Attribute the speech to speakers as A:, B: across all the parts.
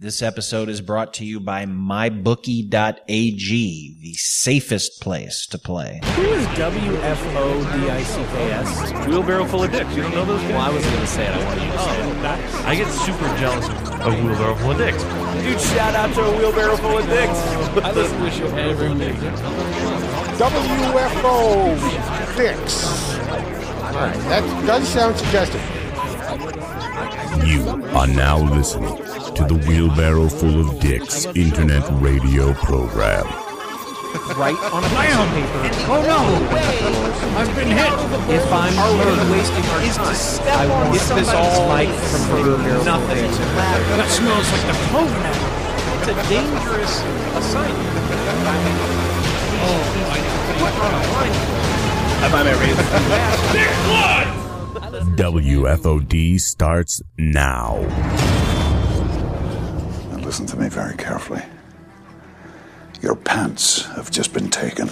A: This episode is brought to you by MyBookie.ag, the safest place to play.
B: Who is WFODICKS?
C: Wheelbarrow full of dicks. You don't know those guys?
B: Well, I wasn't going to say it. I wanted you to say it.
C: Nice. I get super jealous of a wheelbarrow full of dicks.
B: Dude, shout out to a wheelbarrow full of dicks.
D: I listen to the show every day.
E: WFO Dicks. All right, that does sound suggestive.
F: You are now listening to the Wheelbarrow Full of Dicks internet radio program.
B: Right on a piece of paper.
D: Oh no! I've been hit!
B: If I'm wasting our time, I won't get this all mic from nothing.
D: That smells like the coconut.
B: It's a dangerous assignment.
C: I'm on my razor.
D: Dick blood!
F: WFOD starts now.
G: Now listen to me very carefully. Your pants have just been taken.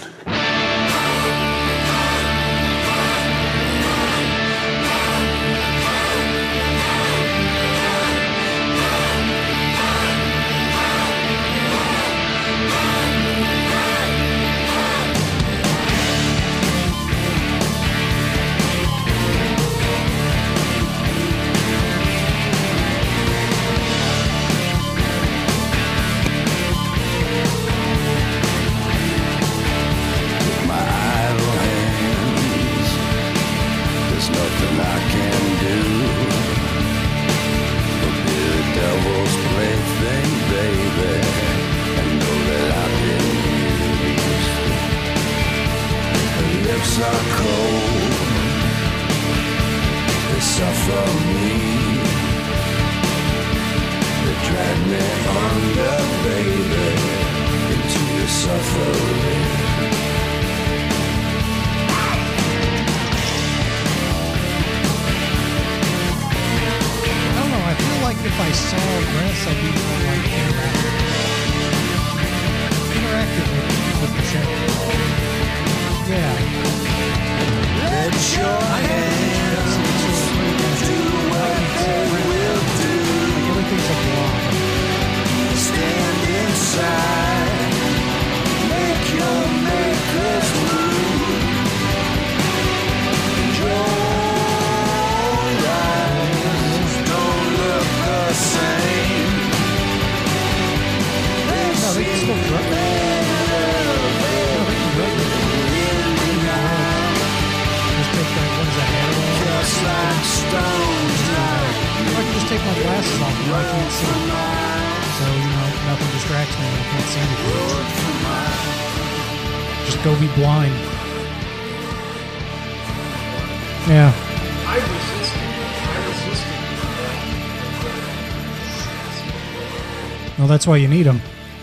H: That's why you need them.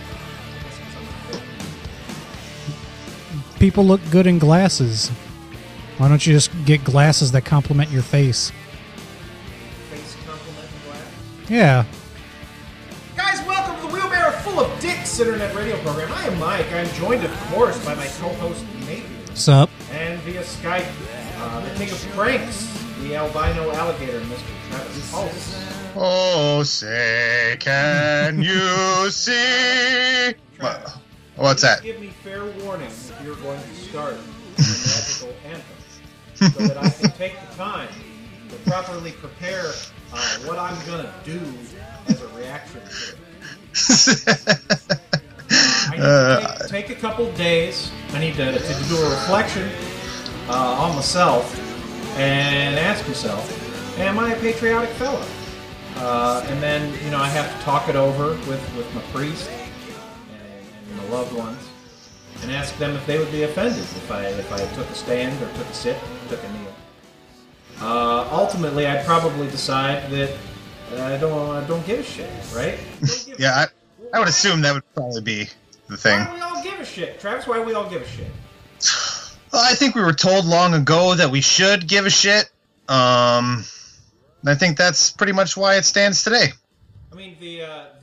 H: People look good in glasses. Why don't you just get glasses that complement your face?
I: Face complementing glasses?
H: Yeah.
I: Guys, welcome to the Wheelbarrow Full of Dicks internet radio program. I am Mike. I'm joined, of course, by my co-host, Nathan.
H: Sup?
I: And via Skype, the king of pranks, the albino alligator, Mr. Travis Pulse.
J: Oh, say, can you see?
I: Travis,
J: what's that?
I: Give me fair warning if you're going to start the magical anthem, so that I can take the time to properly prepare what I'm going to do as a reaction to it. I need to take a couple days. I need to do a reflection on myself and ask myself, am I a patriotic fellow? And then, I have to talk it over with my priest and my loved ones and ask them if they would be offended if I took a stand or took a sit, took a kneel. Ultimately, I'd probably decide that I don't give a shit, right?
J: Yeah, I would assume that would probably be the thing.
I: Why do we all give a shit? Travis, why do we all give a shit?
J: Well, I think we were told long ago that we should give a shit. And I think that's pretty much why it stands today.
I: I mean, the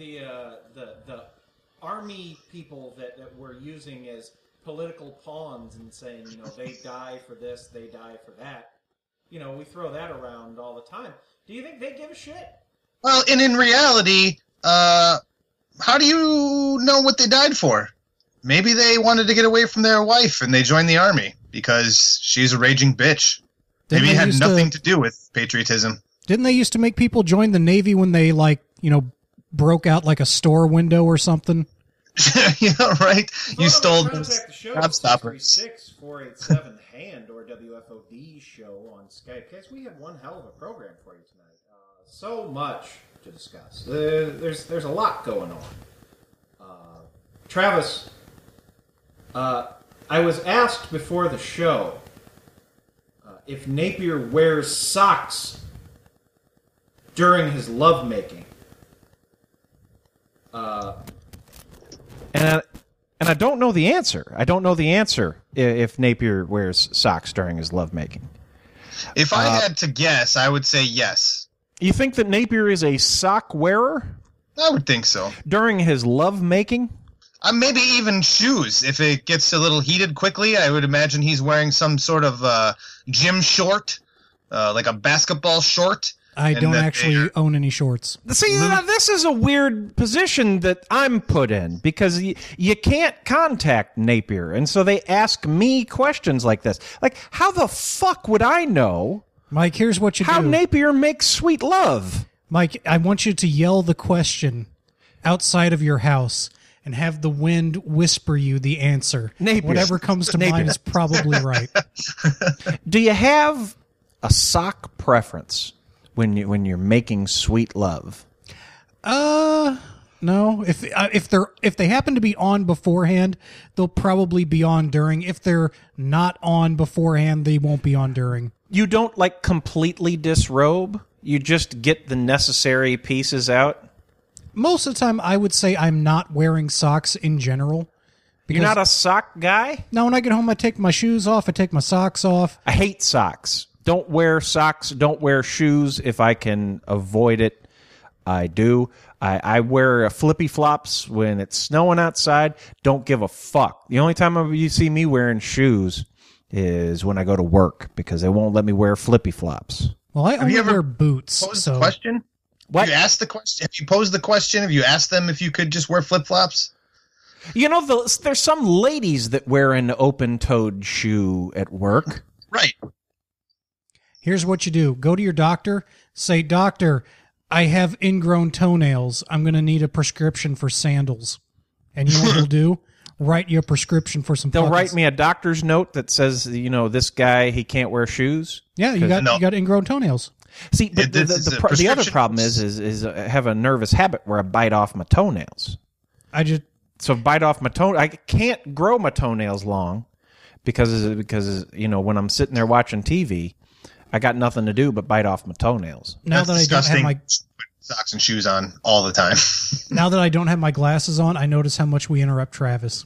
I: army people that we're using as political pawns and saying, they die for this, they die for that. We throw that around all the time. Do you think they give a shit?
J: Well, and in reality, how do you know what they died for? Maybe they wanted to get away from their wife and they joined the army because she's a raging bitch. Maybe it had nothing to do with patriotism.
H: Didn't they used to make people join the Navy when they, like, you know, broke out like a store window or something?
J: Yeah, right. You stole
I: Gobstoppers. 646-487-HAND or WFOD show on Skype. Guys, we have one hell of a program for you tonight. So much to discuss. There's a lot going on. Travis, I was asked before the show if Napier wears socks during his lovemaking.
A: And I don't know the answer. I don't know the answer if Napier wears socks during his lovemaking.
J: If I had to guess, I would say yes.
A: You think that Napier is a sock wearer?
J: I would think so.
A: During his lovemaking?
J: Maybe even shoes. If it gets a little heated quickly, I would imagine he's wearing some sort of gym short, like a basketball short.
H: I don't actually own any shorts.
A: See, this is a weird position that I'm put in because you can't contact Napier. And so they ask me questions like this. Like, how the fuck would I know,
H: Mike, here's what you do.
A: How Napier makes sweet love?
H: Mike, I want you to yell the question outside of your house and have the wind whisper you the answer.
A: Napier.
H: Whatever comes to mind is probably right.
A: Do you have a sock preference when you're making sweet love?
H: No. If they happen to be on beforehand, they'll probably be on during. If they're not on beforehand, they won't be on during.
A: You don't like completely disrobe? You just get the necessary pieces out?
H: Most of the time, I would say I'm not wearing socks in general.
A: You're not a sock guy?
H: No, when I get home, I take my shoes off. I take my socks off.
A: I hate socks. Don't wear socks. Don't wear shoes. If I can avoid it, I do. I wear flippy flops when it's snowing outside. Don't give a fuck. The only time you see me wearing shoes is when I go to work because they won't let me wear flippy flops.
H: Well, I only wear boots.
J: Posed the question?
A: What?
J: Have you asked the question? Have you posed the question? Have you asked them if you could just wear flip flops?
A: You know, there's some ladies that wear an open-toed shoe at work.
J: Right.
H: Here's what you do. Go to your doctor. Say, doctor, I have ingrown toenails. I'm going to need a prescription for sandals. And you know what they'll do? Write you a prescription for some
A: They'll
H: fucking...
A: write me a doctor's note that says, you know, this guy, he can't wear shoes.
H: Yeah, you got ingrown toenails.
A: See, but the other problem is I have a nervous habit where I bite off my toenails. So bite off my toe. I can't grow my toenails long because you know, when I'm sitting there watching TV, I got nothing to do but bite off my toenails.
H: Now that I don't have my
J: socks and shoes on all the time.
H: Now that I don't have my glasses on, I notice how much we interrupt Travis.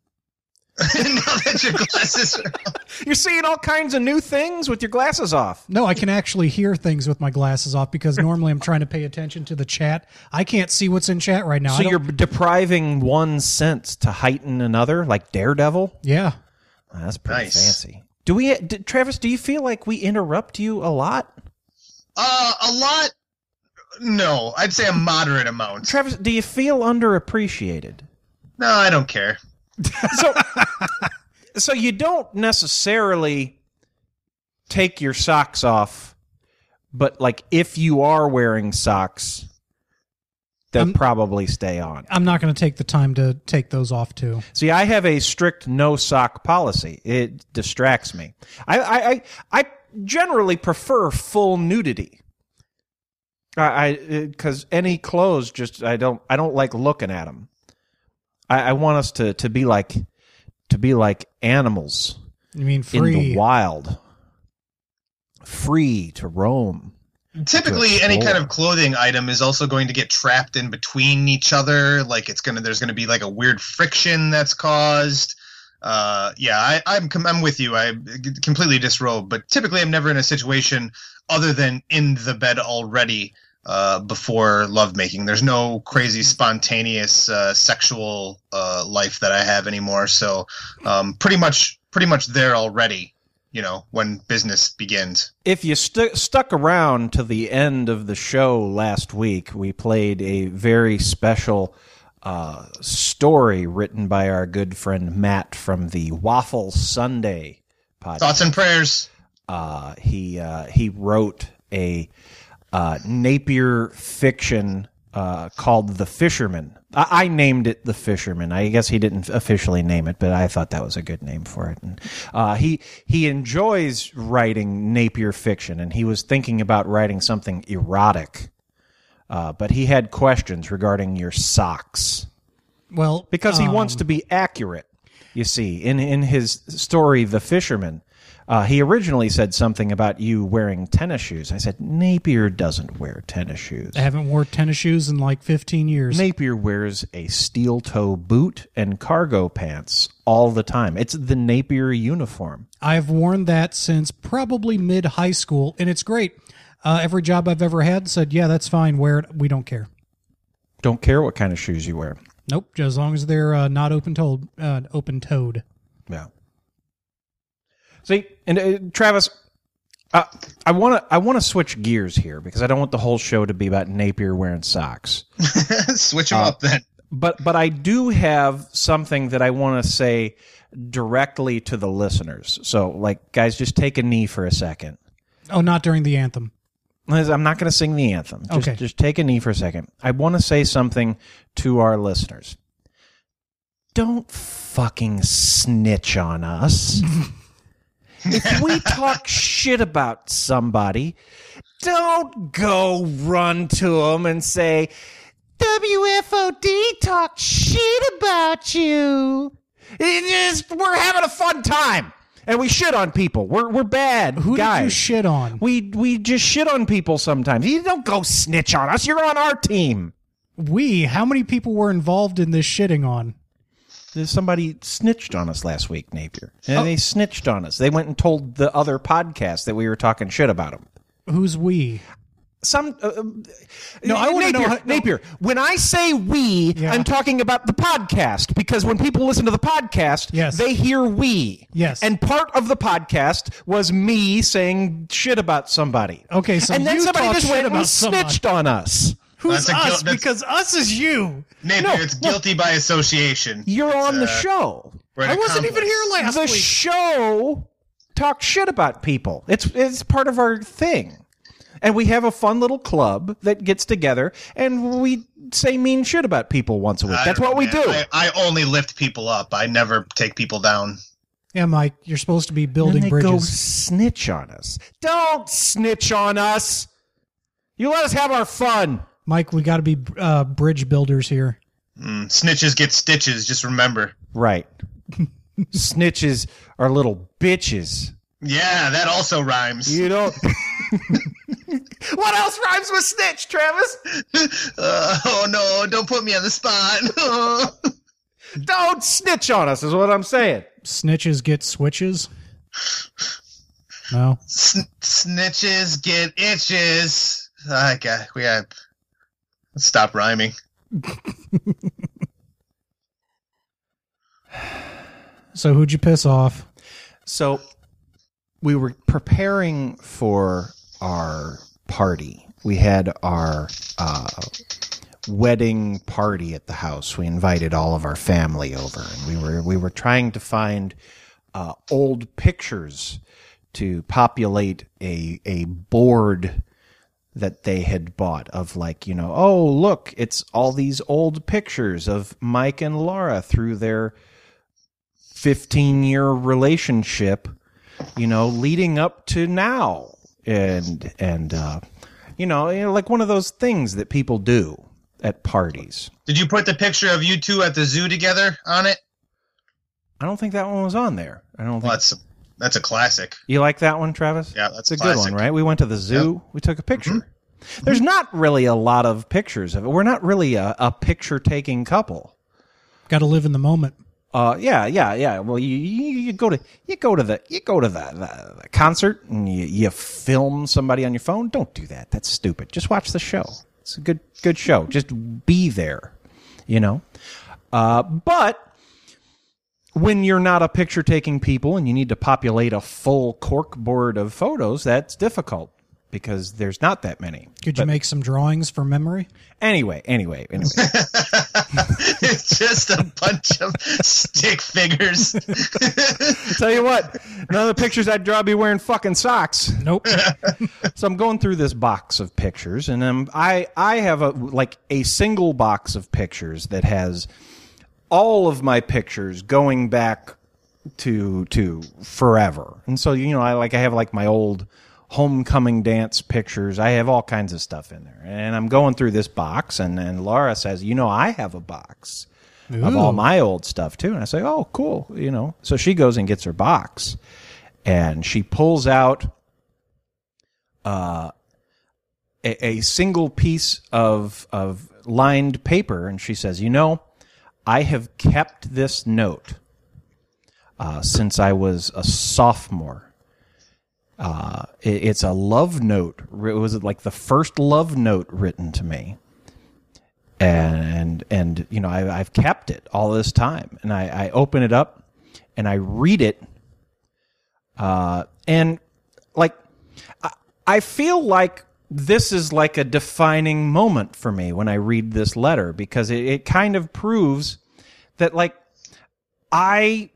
J: Now that your glasses are on.
A: You're seeing all kinds of new things with your glasses off.
H: No, I can actually hear things with my glasses off because normally I'm trying to pay attention to the chat. I can't see what's in chat right now.
A: So you're depriving one sense to heighten another, like Daredevil?
H: Yeah.
A: Oh, that's pretty fancy. Travis, do you feel like we interrupt you a lot?
J: A lot? No, I'd say a moderate amount.
A: Travis, do you feel underappreciated?
J: No, I don't care.
A: So you don't necessarily take your socks off, but like if you are wearing socks, they'll probably stay on.
H: I'm not going to take the time to take those off too.
A: See, I have a strict no sock policy. It distracts me. I generally prefer full nudity. Because any clothes, I don't like looking at them. I want us to be like animals.
H: You mean free
A: in the wild, free to roam.
J: Typically, any kind of clothing item is also going to get trapped in between each other. Like there's going to be like a weird friction that's caused. I'm with you. I completely disrobe, but typically I'm never in a situation other than in the bed already. Before lovemaking, there's no crazy spontaneous sexual life that I have anymore. So pretty much there already. You know, when business begins.
A: If you stuck around to the end of the show last week, we played a very special story written by our good friend Matt from the Waffle Sunday podcast.
J: Thoughts and prayers.
A: He wrote a Napier fiction called The Fisherman. I named it The Fisherman. I guess he didn't officially name it, but I thought that was a good name for it. And he enjoys writing Napier fiction, and he was thinking about writing something erotic. But he had questions regarding your socks.
H: Well,
A: because he wants to be accurate, you see. In his story, The Fisherman, he originally said something about you wearing tennis shoes. I said, Napier doesn't wear tennis shoes.
H: I haven't worn tennis shoes in like 15 years.
A: Napier wears a steel-toe boot and cargo pants all the time. It's the Napier uniform.
H: I've worn that since probably mid-high school, and it's great. Every job I've ever had said, yeah, that's fine, wear it. We don't care.
A: Don't care what kind of shoes you wear.
H: Nope, just as long as they're not open-toed.
A: Yeah. See, and Travis, I want to switch gears here because I don't want the whole show to be about Napier wearing socks.
J: Switch them up then.
A: But I do have something that I want to say directly to the listeners. So, like, guys, just take a knee for a second.
H: Oh, not during the anthem.
A: I'm not going to sing the anthem. Just take a knee for a second. I want to say something to our listeners. Don't fucking snitch on us. If we talk shit about somebody, don't go run to them and say, WFOD talked shit about you. We're having a fun time. And we shit on people. We're bad
H: Who
A: guys.
H: did you shit on?
A: We just shit on people sometimes. You don't go snitch on us. You're on our team.
H: How many people were involved in this shitting on?
A: Somebody snitched on us last week, Napier. And they snitched on us. They went and told the other podcast that we were talking shit about them.
H: Who's we?
A: Some
H: I want to know
A: Napier. When I say we, I'm talking about the podcast because when people listen to the podcast, they hear we.
H: Yes.
A: And part of the podcast was me saying shit about somebody.
H: Okay, so
A: and then
H: you
A: somebody just went and
H: someone.
A: snitched on us.
H: Who's us? Because us is you.
J: Napier, it's guilty by association.
A: You're on the show.
H: I wasn't even here last week.
A: The show talked shit about people. It's part of our thing. And we have a fun little club that gets together, and we say mean shit about people once a week. That's what we do.
J: I only lift people up. I never take people down.
H: Yeah, Mike, you're supposed to be building
A: and they
H: bridges.
A: Go snitch on us. Don't snitch on us. You let us have our fun.
H: Mike, we got to be bridge builders here.
J: Snitches get stitches, just remember.
A: Right. Snitches are little bitches.
J: Yeah, that also rhymes.
A: You don't... What else rhymes with snitch, Travis?
J: Oh, no, don't put me on the spot.
A: Don't snitch on us is what I'm saying.
H: Snitches get switches? No.
J: Snitches get itches. We got... Let's stop rhyming.
H: So who'd you piss off?
A: So we were preparing for our party. We had our wedding party at the house. We invited all of our family over, and we were trying to find old pictures to populate a board that they had bought of, like, oh, look, it's all these old pictures of Mike and Laura through their 15-year relationship, leading up to now. And like one of those things that people do at parties.
J: Did you put the picture of you two at the zoo together on it?
A: I don't think that one was on there. I don't think.
J: That's a classic.
A: You like that one, Travis?
J: Yeah, that's
A: a good one, right? We went to the zoo. Yep. We took a picture. Mm-hmm. There's not really a lot of pictures of it. We're not really a picture-taking couple.
H: Got to live in the moment.
A: Yeah. Well, you go to the concert and you film somebody on your phone. Don't do that. That's stupid. Just watch the show. It's a good show. Just be there, But when you're not a picture-taking people and you need to populate a full corkboard of photos, that's difficult because there's not that many.
H: Could you make some drawings for memory?
A: Anyway.
J: Just a bunch of stick figures.
A: Tell you what, none of the pictures I'd draw be wearing fucking socks.
H: Nope.
A: So I'm going through this box of pictures, and I have a single box of pictures that has all of my pictures going back to forever. And so, I have like my old homecoming dance pictures. I have all kinds of stuff in there. And I'm going through this box, and Laura says, I have a box of all my old stuff too. And I say, oh, cool. So she goes and gets her box, and she pulls out a single piece of lined paper, and she says, I have kept this note since I was a sophomore. It's a love note. It was like the first love note written to me, and I've kept it all this time. And I open it up and I read it, and I feel like this is like a defining moment for me when I read this letter, because it kind of proves that I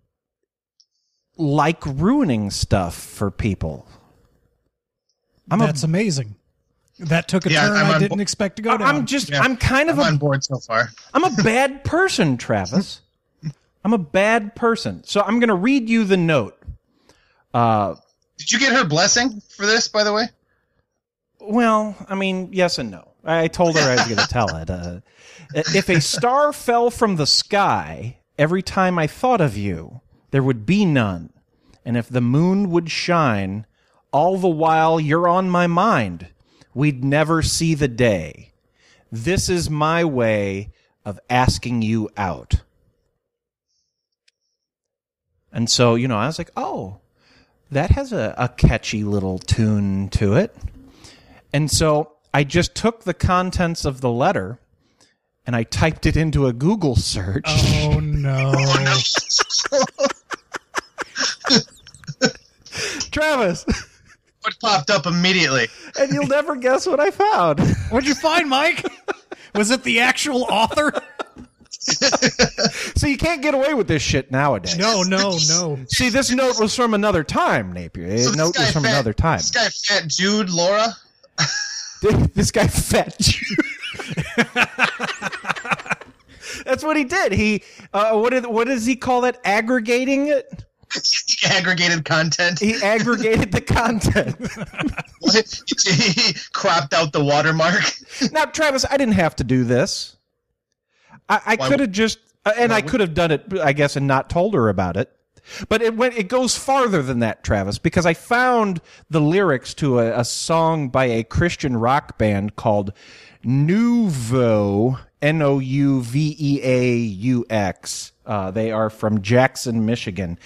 A: like ruining stuff for people.
H: That's amazing. That took a turn I didn't expect to go down.
A: I'm kind of
J: on board so far.
A: I'm a bad person, Travis. I'm a bad person. So I'm going to read you the note.
J: Did you get her blessing for this, by the way?
A: Well, yes and no. I told her I was going to tell it. If a star fell from the sky every time I thought of you, there would be none. And if the moon would shine all the while you're on my mind, we'd never see the day. This is my way of asking you out. And so, I was like, oh, that has a catchy little tune to it. And so I just took the contents of the letter and I typed it into a Google search.
H: Oh, no.
A: Travis.
J: What popped up immediately?
A: And you'll never guess what I found.
H: What'd you find, Mike? Was it the actual author?
A: So you can't get away with this shit nowadays.
H: No.
A: See, this note was from another time, Napier. This note was from another time.
J: This guy, Fat Jude, Laura?
A: This guy, Fat Jude. That's what he did. He what does he call that? Aggregating it?
J: Aggregated content.
A: He aggregated the content.
J: He cropped out the watermark.
A: Now, Travis, I didn't have to do this. I could have just, and I could have done it, I guess, and not told her about it. But it goes farther than that, Travis, because I found the lyrics to a song by a Christian rock band called Nouveau, Nouveaux. They are from Jackson, Michigan.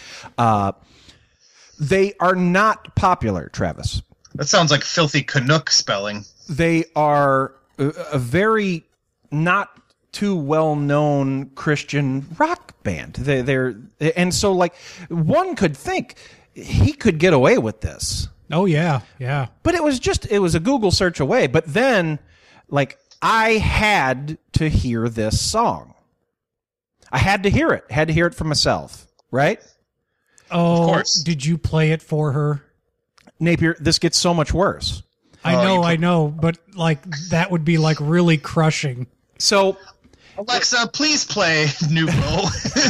A: They are not popular, Travis.
J: That sounds like filthy Canuck spelling.
A: They are a very not too well-known Christian rock band. And so one could think he could get away with this.
H: Oh yeah.
A: But it was a Google search away. But then I had to hear this song. I had to hear it. Had to hear it for myself, right?
H: Oh,
J: of course.
H: Did you play it for her?
A: Napier, this gets so much worse.
H: I know, but that would be really crushing.
A: So,
J: Alexa, please play Nouveau.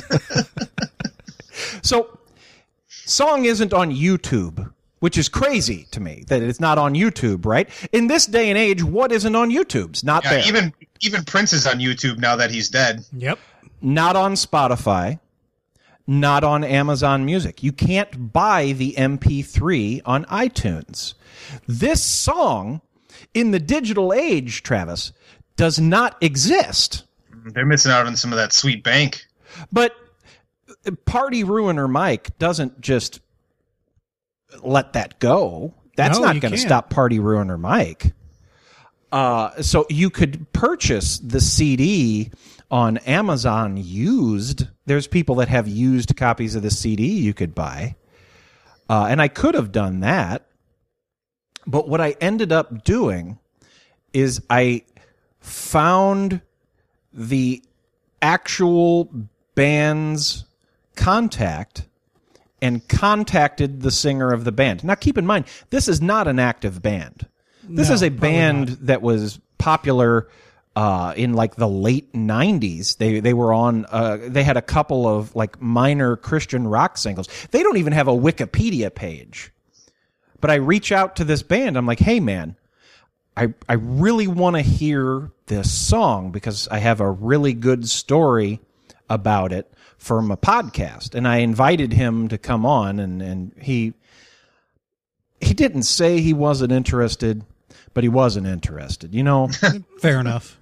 A: So, song isn't on YouTube, which is crazy to me that it's not on YouTube, right? In this day and age, what isn't on YouTube's not there.
J: Even Prince is on YouTube now that he's dead.
H: Yep.
A: Not on Spotify, not on Amazon Music. You can't buy the MP3 on iTunes. This song, in the digital age, Travis, does not exist.
J: They're missing out on some of that sweet bank.
A: But Party Ruiner Mike doesn't just let that go. That's not going to stop Party Ruiner Mike. So you could purchase the CD on Amazon used. There's people that have used copies of the CD you could buy. And I could have done that. But what I ended up doing is I found the actual band's contact and contacted the singer of the band. Now, keep in mind, this is not an active band. This is a band that was popular in like the late 90s. They were on, they had a couple of like minor Christian rock singles. They don't even have a Wikipedia page. But I reach out to this band. I'm like, hey, man, I really want to hear this song because I have a really good story about it from a podcast. And I invited him to come on, and he didn't say he wasn't interested, but he wasn't interested, you know?
H: Fair enough.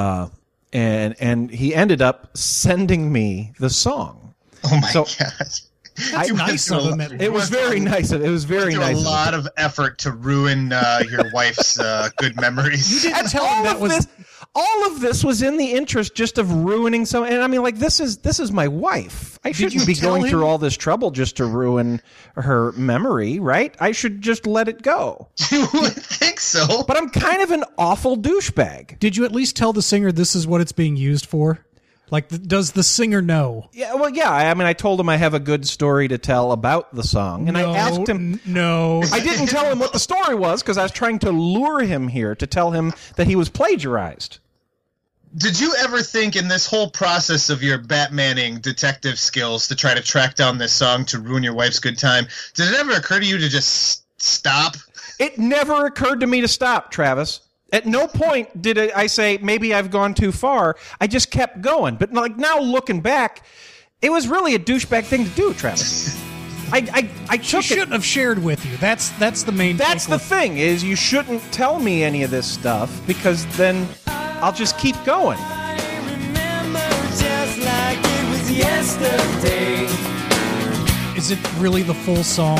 A: And he ended up sending me the song.
J: Oh my God.
H: That's nice of him.
A: It was very nice. It was very nice.
J: A lot of effort to ruin your wife's good memories.
H: You didn't tell him that was...
A: All of this was in the interest just of ruining some. And I mean, like, this is my wife. I shouldn't be going through all this trouble just to ruin her memory, right? I should just let it go.
J: You would think so.
A: But I'm kind of an awful douchebag.
H: Did you at least tell the singer this is what it's being used for? Like, does the singer know?
A: Yeah, well, yeah. I mean, I told him I have a good story to tell about the song, and I asked him.
H: No,
A: I didn't tell him what the story was because I was trying to lure him here to tell him that he was plagiarized.
J: Did you ever think in this whole process of your Batmaning detective skills to try to track down this song to ruin your wife's good time, did it ever occur to you to just stop?
A: It never occurred to me to stop, Travis. At no point did I say, maybe I've gone too far. I just kept going. But like now looking back, it was really a douchebag thing to do, Travis. I
H: shouldn't have shared with you. That's the main.
A: That's the thing is you shouldn't tell me any of this stuff because then I'll just keep going.
K: I remember just like it was yesterday.
H: Is it really the full song?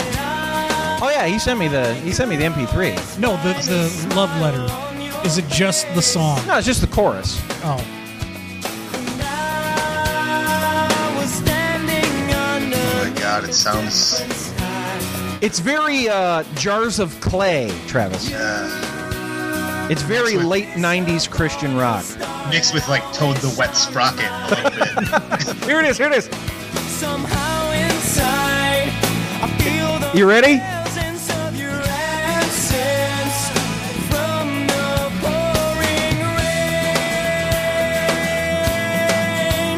A: Oh yeah, he sent me the MP3.
H: No, the love letter. Is it just the song?
A: No, it's just the chorus.
H: Oh.
J: Oh my God, it sounds.
A: It's very Jars of Clay, Travis.
J: Yeah.
A: It's very late 90s Christian rock.
J: Mixed with like Toad the Wet Sprocket a little bit.
A: Here it is.
K: Somehow inside, I feel the
A: You ready?
K: presence of your absence from the pouring rain.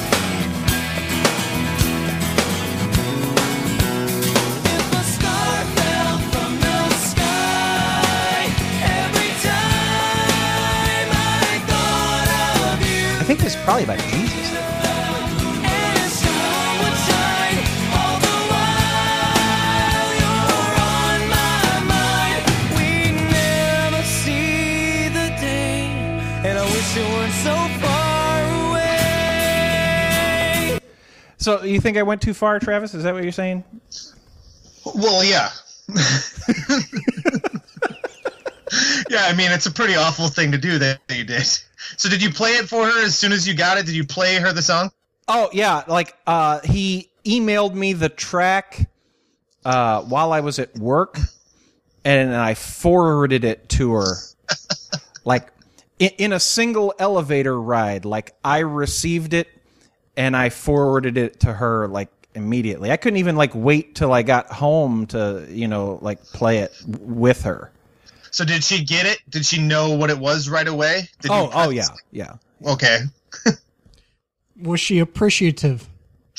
K: If a star fell from the sky, every time I thought of you.
A: I think this is probably about Jesus. So you think I went too far, Travis? Is that what you're saying?
J: Well, yeah. Yeah, I mean, it's a pretty awful thing to do that you did. So did you play it for her as soon as you got it? Did you play her the song?
A: Oh, yeah. Like, he emailed me the track while I was at work, and I forwarded it to her. Like, in a single elevator ride. Like, I received it, and I forwarded it to her, like, immediately. I couldn't even, like, wait till I got home to, like, play it with her.
J: So did she get it? Did she know what it was right away?
A: Oh, yeah.
J: Okay.
H: Was she appreciative?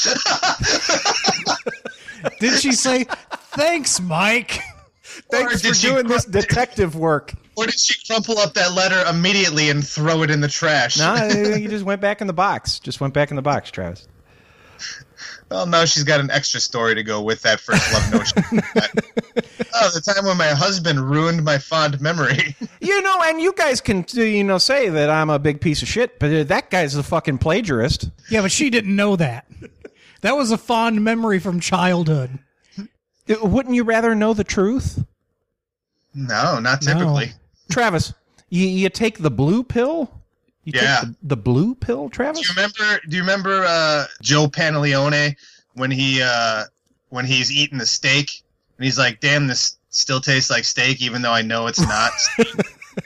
H: Did she say, thanks, Mike?
A: Thanks for doing this detective work.
J: Or did she crumple up that letter immediately and throw it in the trash?
A: No, you just went back in the box. Travis.
J: Well, now she's got an extra story to go with that first love notion. The time when my husband ruined my fond memory.
A: And you guys can, say that I'm a big piece of shit, but that guy's a fucking plagiarist.
H: Yeah, but she didn't know that. That was a fond memory from childhood.
A: Wouldn't you rather know the truth?
J: No, not typically. No.
A: Travis, you take the blue pill? You take the blue pill, Travis?
J: Do you remember Joe Pantaleone when he's eating the steak and he's like, "Damn, this still tastes like steak, even though I know it's not."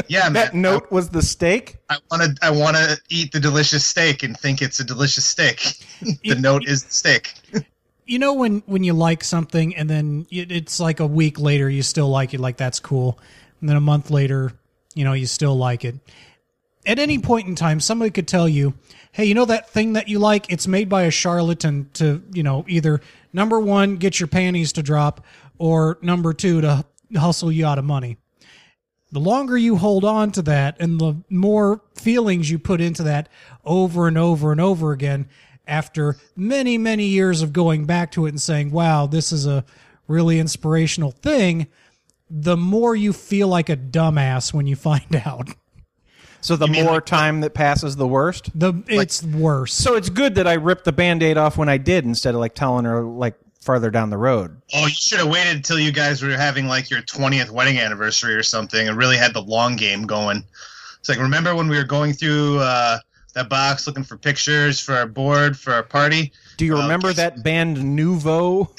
J: Yeah,
A: that
J: man.
A: note was the steak?
J: I want to eat the delicious steak and think it's a delicious steak. The note is the steak.
H: You know when you like something and then it's like a week later you still like it, like that's cool. And then a month later, you still like it. At any point in time, somebody could tell you, hey, you know that thing that you like? It's made by a charlatan to, either number one, get your panties to drop, or number two, to hustle you out of money. The longer you hold on to that and the more feelings you put into that over and over and over again, after many, many years of going back to it and saying, wow, this is a really inspirational thing, the more you feel like a dumbass when you find out.
A: So the more time that passes, the worst?
H: It's worse.
A: So it's good that I ripped the Band-Aid off when I did instead of telling her farther down the road.
J: Oh, you should have waited until you guys were having your 20th wedding anniversary or something and really had the long game going. It's remember when we were going through that box looking for pictures for our board for our party?
A: Do you remember that band Nouveau?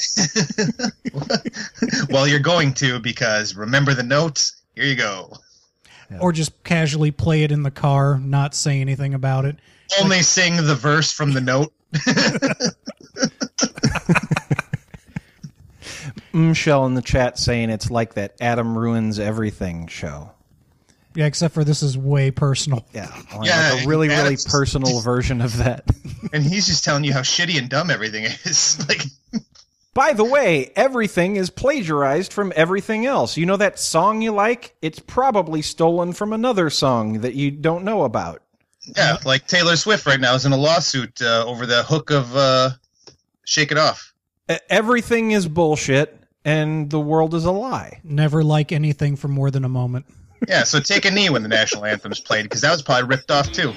J: Well, you're going to, because remember the notes? Here you go.
H: Yeah. Or just casually play it in the car, not say anything about it.
J: Only sing the verse from the note.
A: Shell in the chat saying it's like that Adam Ruins Everything show.
H: Yeah, except for this is way personal.
A: Yeah, a really, really personal version of that.
J: And he's just telling you how shitty and dumb everything is.
A: By the way, everything is plagiarized from everything else. You know that song you like? It's probably stolen from another song that you don't know about.
J: Yeah, like Taylor Swift right now is in a lawsuit over the hook of Shake It Off.
A: Everything is bullshit, and the world is a lie.
H: Never like anything for more than a moment.
J: Yeah, so take a knee when the national anthem's played, because that was probably ripped off too.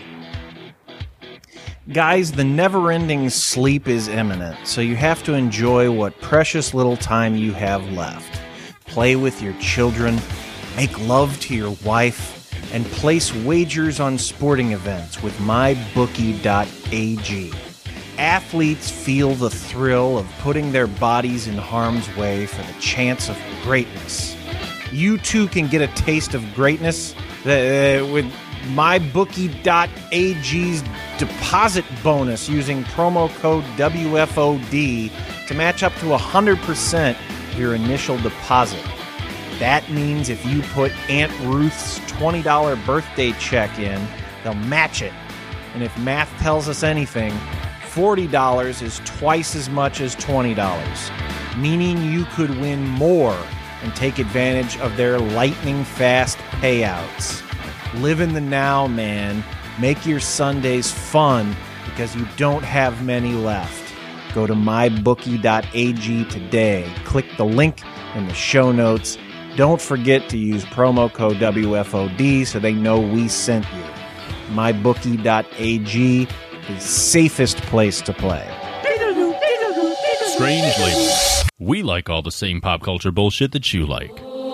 A: Guys, the never-ending sleep is imminent, so you have to enjoy what precious little time you have left. Play with your children, make love to your wife, and place wagers on sporting events with MyBookie.ag. Athletes feel the thrill of putting their bodies in harm's way for the chance of greatness. You too can get a taste of greatness with MyBookie.ag's deposit bonus using promo code WFOD to match up to 100% of your initial deposit. That means if you put Aunt Ruth's $20 birthday check in, they'll match it. And if math tells us anything, $40 is twice as much as $20, meaning you could win more and take advantage of their lightning-fast payouts. Live in the now, man. Make your Sundays fun because you don't have many left. Go to mybookie.ag today. Click the link in the show notes. Don't forget to use promo code WFOD so they know we sent you. mybookie.ag, the safest place to play.
L: Strangely, we like all the same pop culture bullshit that you like.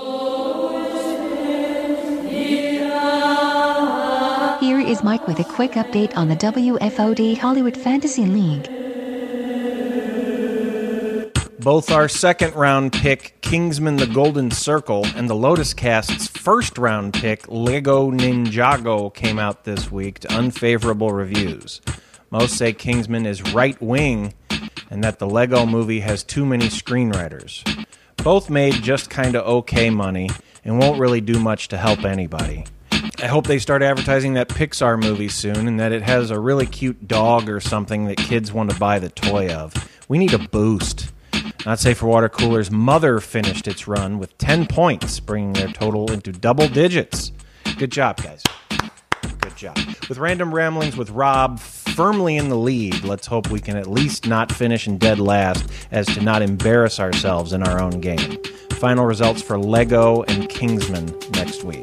M: Here is Mike with a quick update on the WFOD Hollywood Fantasy League.
A: Both our second-round pick, Kingsman the Golden Circle, and the Lotus Cast's first-round pick, Lego Ninjago, came out this week to unfavorable reviews. Most say Kingsman is right-wing and that the Lego movie has too many screenwriters. Both made just kind of okay money and won't really do much to help anybody. I hope they start advertising that Pixar movie soon and that it has a really cute dog or something that kids want to buy the toy of. We need a boost. Not Safe for Water Cooler's Mother finished its run with 10 points, bringing their total into double digits. Good job, guys. Good job. With Random Ramblings with Rob firmly in the lead, let's hope we can at least not finish in dead last as to not embarrass ourselves in our own game. Final results for Lego and Kingsman next week.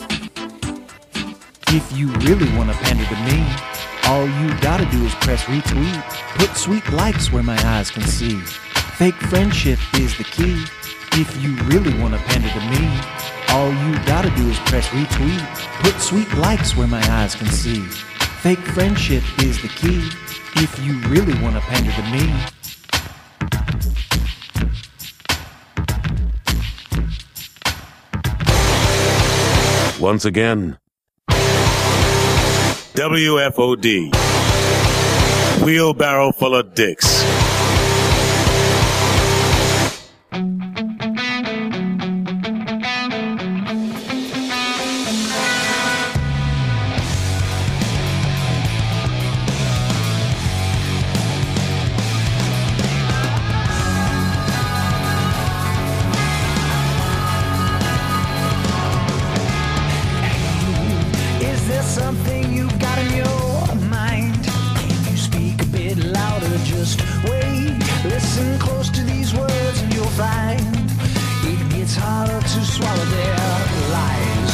N: If you really want to pander to me, all you gotta do is press retweet. Put sweet likes where my eyes can see. Fake friendship is the key. If you really want to pander to me, all you gotta do is press retweet. Put sweet likes where my eyes can see. Fake friendship is the key. If you really want to pander to me.
F: once again. WFOD. Wheelbarrow Full of Dicks.
K: Is there something you've got in your mind? Can you speak a bit louder? Just wait. Listen close to these words and you'll find it gets harder to swallow their lies.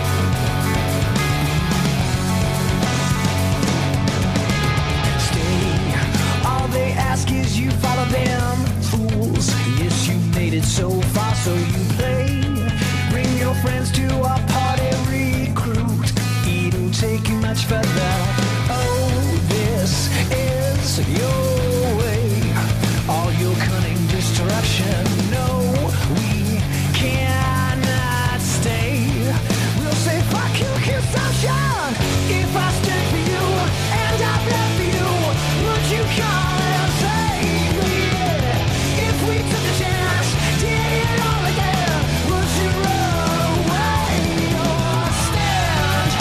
K: Stay. All they ask is you follow them. Fools. Yes, you made it so far, so you play. Bring your friends to our party, recruit. It'll take you much further. Oh, this is your way. All your cunning disruption. No, we cannot stay. We'll say fuck you, consumption. If I stood for you and I bled for you, would you call and save me? If we took a chance, did it all again, would you run away or stand?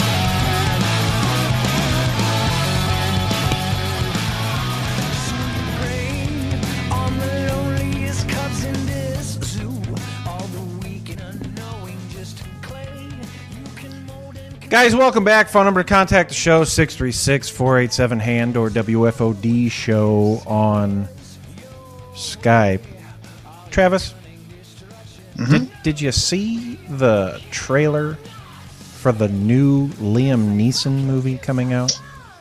K: Rain on the loneliest cubs in this zoo. All the weak and unknowing, just clay. You can mold and
A: Guys, welcome back. Phone number to contact the show, 636-487-HAND or WFOD show on Skype. Travis, did you see the trailer for the new Liam Neeson movie coming out?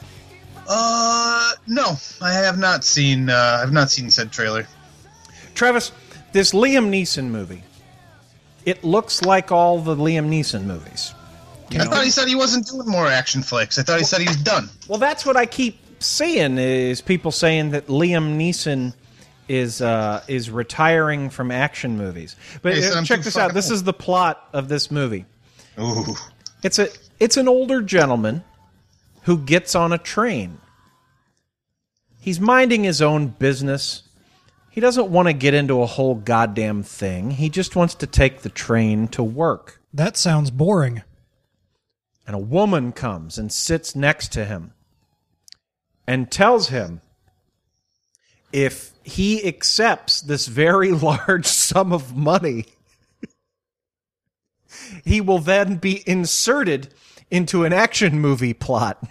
J: No, I have not seen. I've not seen said trailer.
A: Travis, this Liam Neeson movie, it looks like all the Liam Neeson movies.
J: I thought he said he wasn't doing more action flicks. I thought he said he was done.
A: Well, that's what I keep seeing is people saying that Liam Neeson is retiring from action movies. But
J: Hey, son, I'm
A: check
J: too
A: this out.
J: fucking
A: This
J: old.
A: is the plot of this movie.
J: Ooh.
A: It's an older gentleman who gets on a train. He's minding his own business. He doesn't want to get into a whole goddamn thing. He just wants to take the train to work.
H: That sounds boring.
A: And a woman comes and sits next to him and tells him if he accepts this very large sum of money, he will then be inserted into an action movie plot.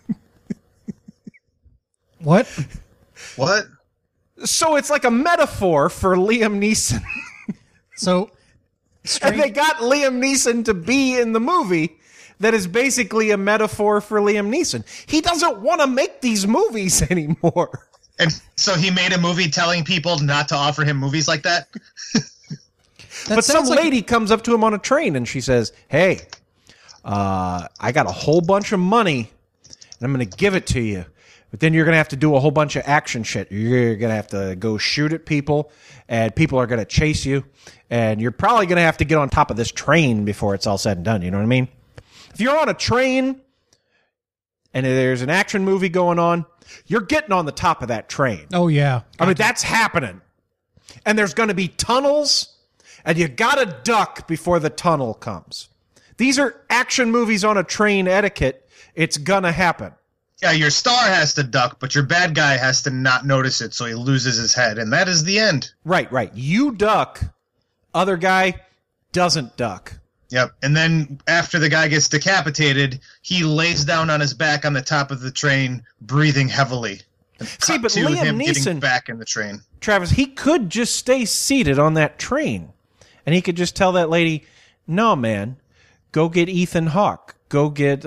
H: What?
J: What?
A: So it's like a metaphor for Liam Neeson.
H: So,
A: and they got Liam Neeson to be in the movie that is basically a metaphor for Liam Neeson. He doesn't want to make these movies anymore.
J: And so he made a movie telling people not to offer him movies like that?
A: But some lady comes up to him on a train and she says, hey, I got a whole bunch of money and I'm going to give it to you. But then you're going to have to do a whole bunch of action shit. You're going to have to go shoot at people, and people are going to chase you, and you're probably going to have to get on top of this train before it's all said and done. You know what I mean? If you're on a train and there's an action movie going on, you're getting on the top of that train.
H: Oh, yeah.
A: I mean, that's happening. And there's going to be tunnels, and you got to duck before the tunnel comes. These are action movies on a train etiquette. It's going to happen.
J: Yeah, your star has to duck, but your bad guy has to not notice it, so he loses his head, and that is the end.
A: Right. You duck, other guy doesn't duck.
J: Yep, and then after the guy gets decapitated, he lays down on his back on the top of the train, breathing heavily.
A: See, but
J: to
A: Liam
J: him getting
A: Neeson,
J: back in the train.
A: Travis, he could just stay seated on that train, and he could just tell that lady, no, man, go get Ethan Hawke. Go get...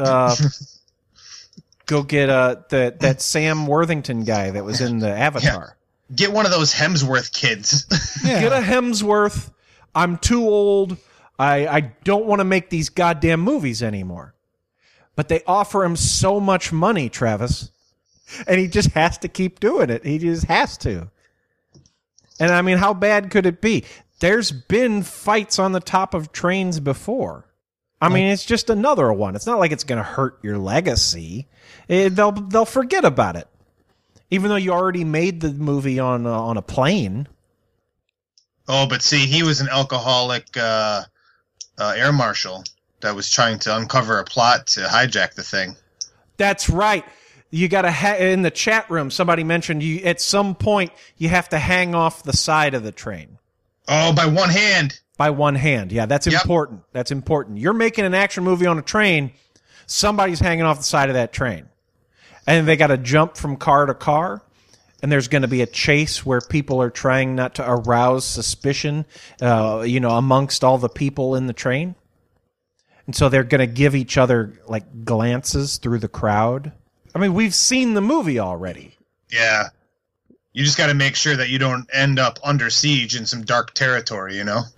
A: Go get that Sam Worthington guy that was in the Avatar.
J: Yeah. Get one of those Hemsworth kids.
A: Get a Hemsworth. I'm too old. I don't want to make these goddamn movies anymore. But they offer him so much money, Travis. And he just has to keep doing it. He just has to. And I mean, how bad could it be? There's been fights on the top of trains before. I mean, it's just another one. It's not like it's going to hurt your legacy. They'll forget about it, even though you already made the movie on a plane.
J: Oh, but see, he was an alcoholic air marshal that was trying to uncover a plot to hijack the thing.
A: That's right. You got to in the chat room. Somebody mentioned you at some point you have to hang off the side of the train.
J: Oh, by one hand.
A: By one hand. Yeah, that's important. That's important. You're making an action movie on a train. Somebody's hanging off the side of that train, and they got to jump from car to car. And there's going to be a chase where people are trying not to arouse suspicion, amongst all the people in the train. And so they're going to give each other like glances through the crowd. I mean, we've seen the movie already.
J: Yeah. You just got to make sure that you don't end up under siege in some dark territory, you know?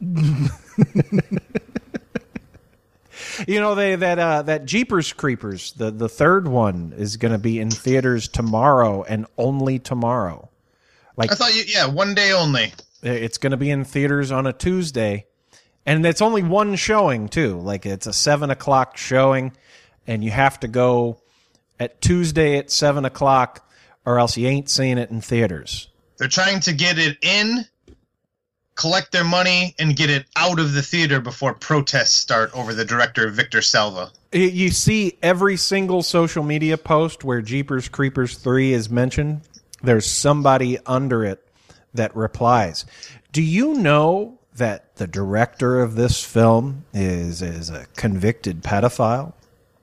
A: You know, that Jeepers Creepers, the third one, is going to be in theaters tomorrow and only tomorrow. Like,
J: I thought one day only.
A: It's going to be in theaters on a Tuesday, and it's only one showing too. Like, it's a 7:00 showing, and you have to go at Tuesday at 7:00, or else you ain't seeing it in theaters.
J: They're trying to get it in, collect their money, and get it out of the theater before protests start over the director, Victor Salva.
A: You see every single social media post where Jeepers Creepers 3 is mentioned, there's somebody under it that replies. Do you know that the director of this film is a convicted pedophile?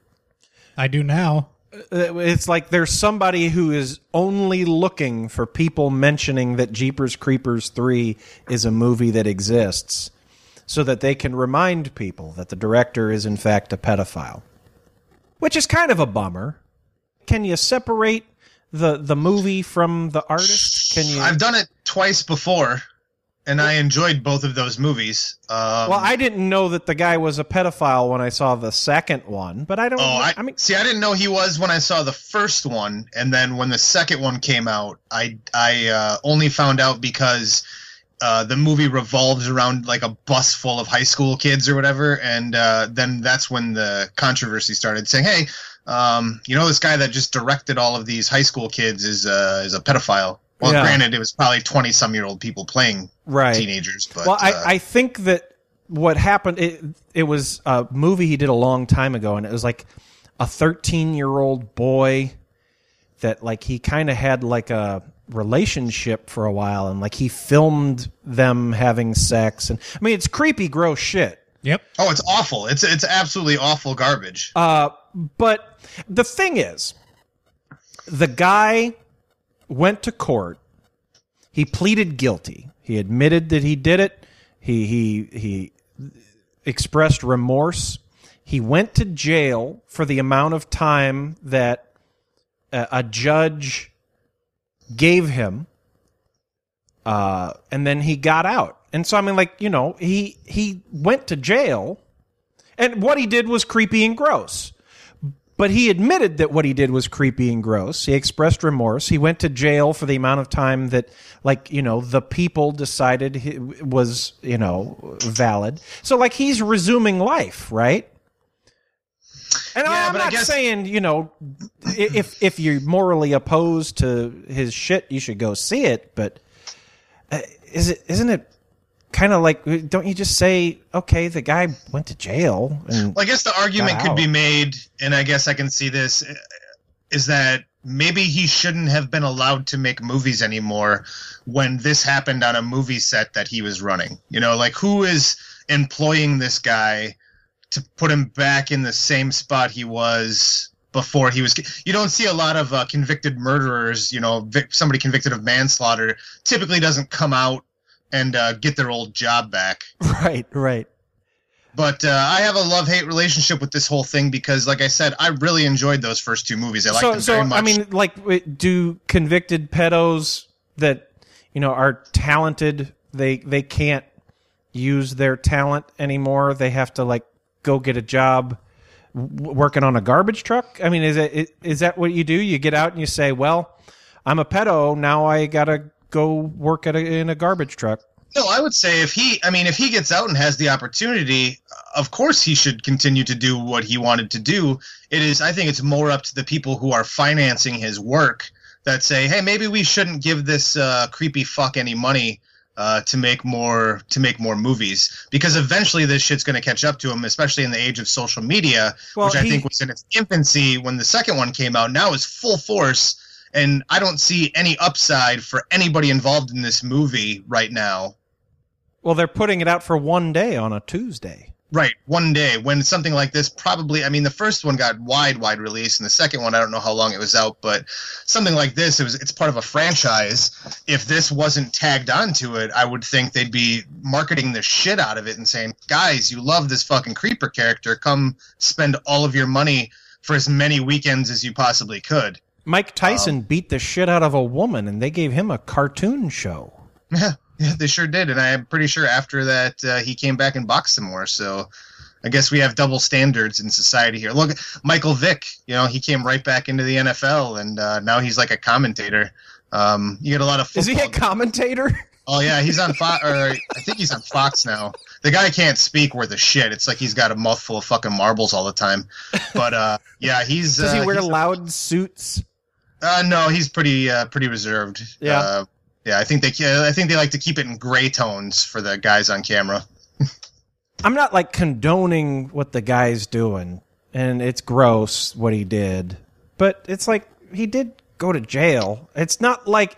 H: I do now.
A: It's like there's somebody who is only looking for people mentioning that Jeepers Creepers 3 is a movie that exists so that they can remind people that the director is in fact a pedophile. Which is kind of a bummer. Can you separate the movie from the artist? Can you?
J: I've done it twice before, and I enjoyed both of those movies.
A: Well, I didn't know that the guy was a pedophile when I saw the second one, but I don't.
J: I didn't know he was when I saw the first one, and then when the second one came out, I only found out because the movie revolves around like a bus full of high school kids or whatever, and then that's when the controversy started, saying, "Hey, this guy that just directed all of these high school kids is a pedophile." Well, granted, it was probably 20-some-year-old people playing teenagers. But,
A: well, I think that what happened, it was a movie he did a long time ago, and it was like a 13-year-old boy that like he kind of had like a relationship for a while, and like he filmed them having sex. And I mean, it's creepy, gross shit.
H: Yep.
J: Oh, it's awful. It's absolutely awful garbage.
A: But the thing is, the guy went to court. He pleaded guilty. He admitted that he did it. He expressed remorse. He went to jail for the amount of time that a judge gave him, and then he got out. And so, I mean, like, he went to jail, and what he did was creepy and gross. But he admitted that what he did was creepy and gross. He expressed remorse. He went to jail for the amount of time that, the people decided was, valid. So, like, he's resuming life, right? And I'm not saying, if you're morally opposed to his shit, you should go see it. But isn't it kind of like, don't you just say, okay, the guy went to jail? And
J: I guess the argument could be made, and I guess I can see this, is that maybe he shouldn't have been allowed to make movies anymore when this happened on a movie set that he was running. Who is employing this guy to put him back in the same spot he was before he was... You don't see a lot of convicted murderers, somebody convicted of manslaughter typically doesn't come out and get their old job back.
A: Right.
J: But I have a love-hate relationship with this whole thing because, like I said, I really enjoyed those first two movies. I liked them very much.
A: I mean, do convicted pedos that, are talented, they can't use their talent anymore? They have to, go get a job working on a garbage truck? I mean, is that what you do? You get out and you say, well, I'm a pedo, now I got to go work in a garbage truck.
J: No, I would say if he gets out and has the opportunity, of course he should continue to do what he wanted to do. I think it's more up to the people who are financing his work that say, hey, maybe we shouldn't give this creepy fuck any money to make more movies, because eventually this shit's going to catch up to him, especially in the age of social media, which I think was in its infancy when the second one came out. Now is full force, and I don't see any upside for anybody involved in this movie right now.
A: Well, they're putting it out for one day on a Tuesday.
J: Right, one day, when something like this probably, the first one got wide release, and the second one, I don't know how long it was out, but something like this, it's part of a franchise. If this wasn't tagged onto it, I would think they'd be marketing the shit out of it and saying, guys, you love this fucking Creeper character, come spend all of your money for as many weekends as you possibly could.
A: Mike Tyson beat the shit out of a woman, and they gave him a cartoon show.
J: Yeah, they sure did, and I'm pretty sure after that he came back and boxed some more. So I guess we have double standards in society here. Look, Michael Vick, he came right back into the NFL, and now he's like a commentator. You get a lot of football.
A: Is he a commentator?
J: Oh yeah, he's on Fox, or I think he's on Fox now. The guy can't speak worth a shit. It's like he's got a mouthful of fucking marbles all the time. But yeah, he's.
A: Does he wear loud suits?
J: No, he's pretty reserved.
A: Yeah.
J: Yeah, I think they like to keep it in gray tones for the guys on camera.
A: I'm not like condoning what the guy's doing, and it's gross what he did, but it's like he did go to jail. It's not like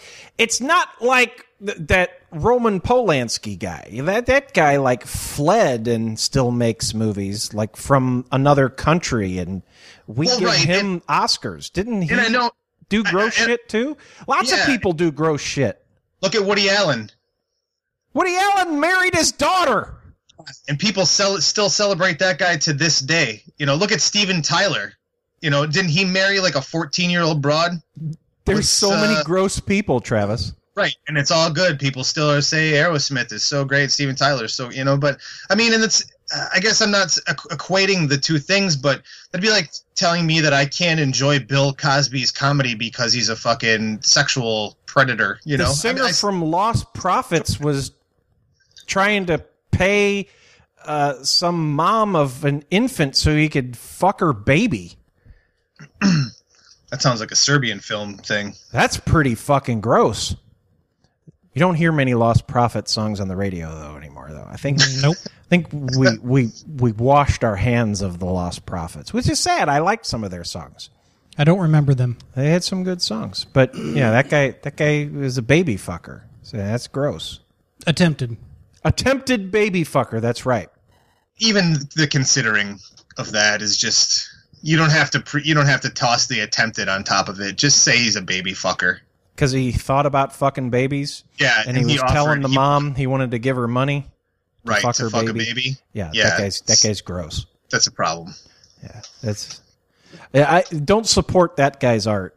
A: that Roman Polanski guy. That guy like fled and still makes movies like from another country, and we give him Oscars. Didn't he?
J: And I know,
A: do gross shit too? Lots of people do gross shit.
J: Look at Woody Allen.
A: Woody Allen married his daughter.
J: And people still celebrate that guy to this day. Look at Steven Tyler. Didn't he marry like a 14-year-old broad?
A: There's so many gross people, Travis.
J: Right, and it's all good. People still say Aerosmith is so great, Steven Tyler. So, but and it's. I guess I'm not equating the two things, but that'd be like telling me that I can't enjoy Bill Cosby's comedy because he's a fucking sexual predator.
A: The singer from Lost Prophets was trying to pay some mom of an infant so he could fuck her baby.
J: That sounds like a Serbian film thing.
A: That's pretty fucking gross. You don't hear many Lost Prophet songs on the radio anymore, though. I think
H: nope.
A: I think we washed our hands of the Lost Prophets, which is sad. I liked some of their songs.
H: I don't remember them.
A: They had some good songs, but yeah, that guy was a baby fucker. So that's gross.
H: Attempted
A: baby fucker. That's right.
J: Even the considering of that is just you don't have to toss the attempted on top of it. Just say he's a baby fucker.
A: Because he thought about fucking babies?
J: Yeah.
A: And he was telling the mom he wanted to give her money
J: to fuck a baby?
A: Yeah, that guy's gross.
J: That's a problem.
A: Yeah, I don't support that guy's art.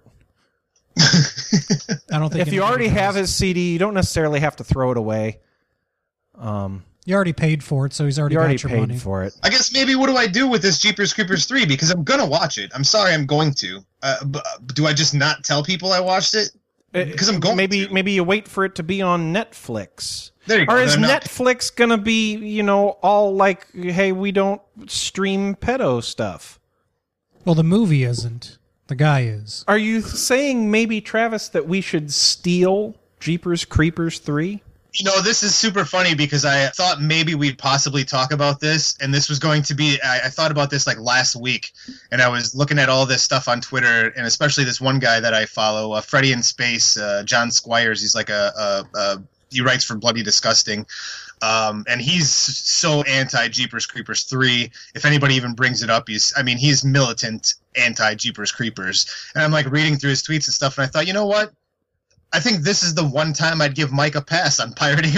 H: I don't think
A: if you already have his CD, you don't necessarily have to throw it away.
H: You already paid for it, so he's already got your
A: paid
H: money.
A: for it.
J: I guess maybe what do I do with this Jeepers Creepers 3? Because I'm going to watch it. I'm sorry I'm going to. Do I just not tell people I watched it? Because I'm going to.
A: Maybe you wait for it to be on Netflix.
J: There you go.
A: Or is Netflix going to be, all like, hey, we don't stream pedo stuff?
H: Well, the movie isn't. The guy is.
A: Are you saying maybe, Travis, that we should steal Jeepers Creepers 3?
J: This is super funny because I thought maybe we'd possibly talk about this, and this was going to be, I thought about this like last week, and I was looking at all this stuff on Twitter, and especially this one guy that I follow, Freddy in Space, John Squires. He's like he writes for Bloody Disgusting, and he's so anti-Jeepers Creepers 3. If anybody even brings it up, he's militant anti-Jeepers Creepers. And I'm like reading through his tweets and stuff, and I thought, you know what? I think this is the one time I'd give Mike a pass on pirating a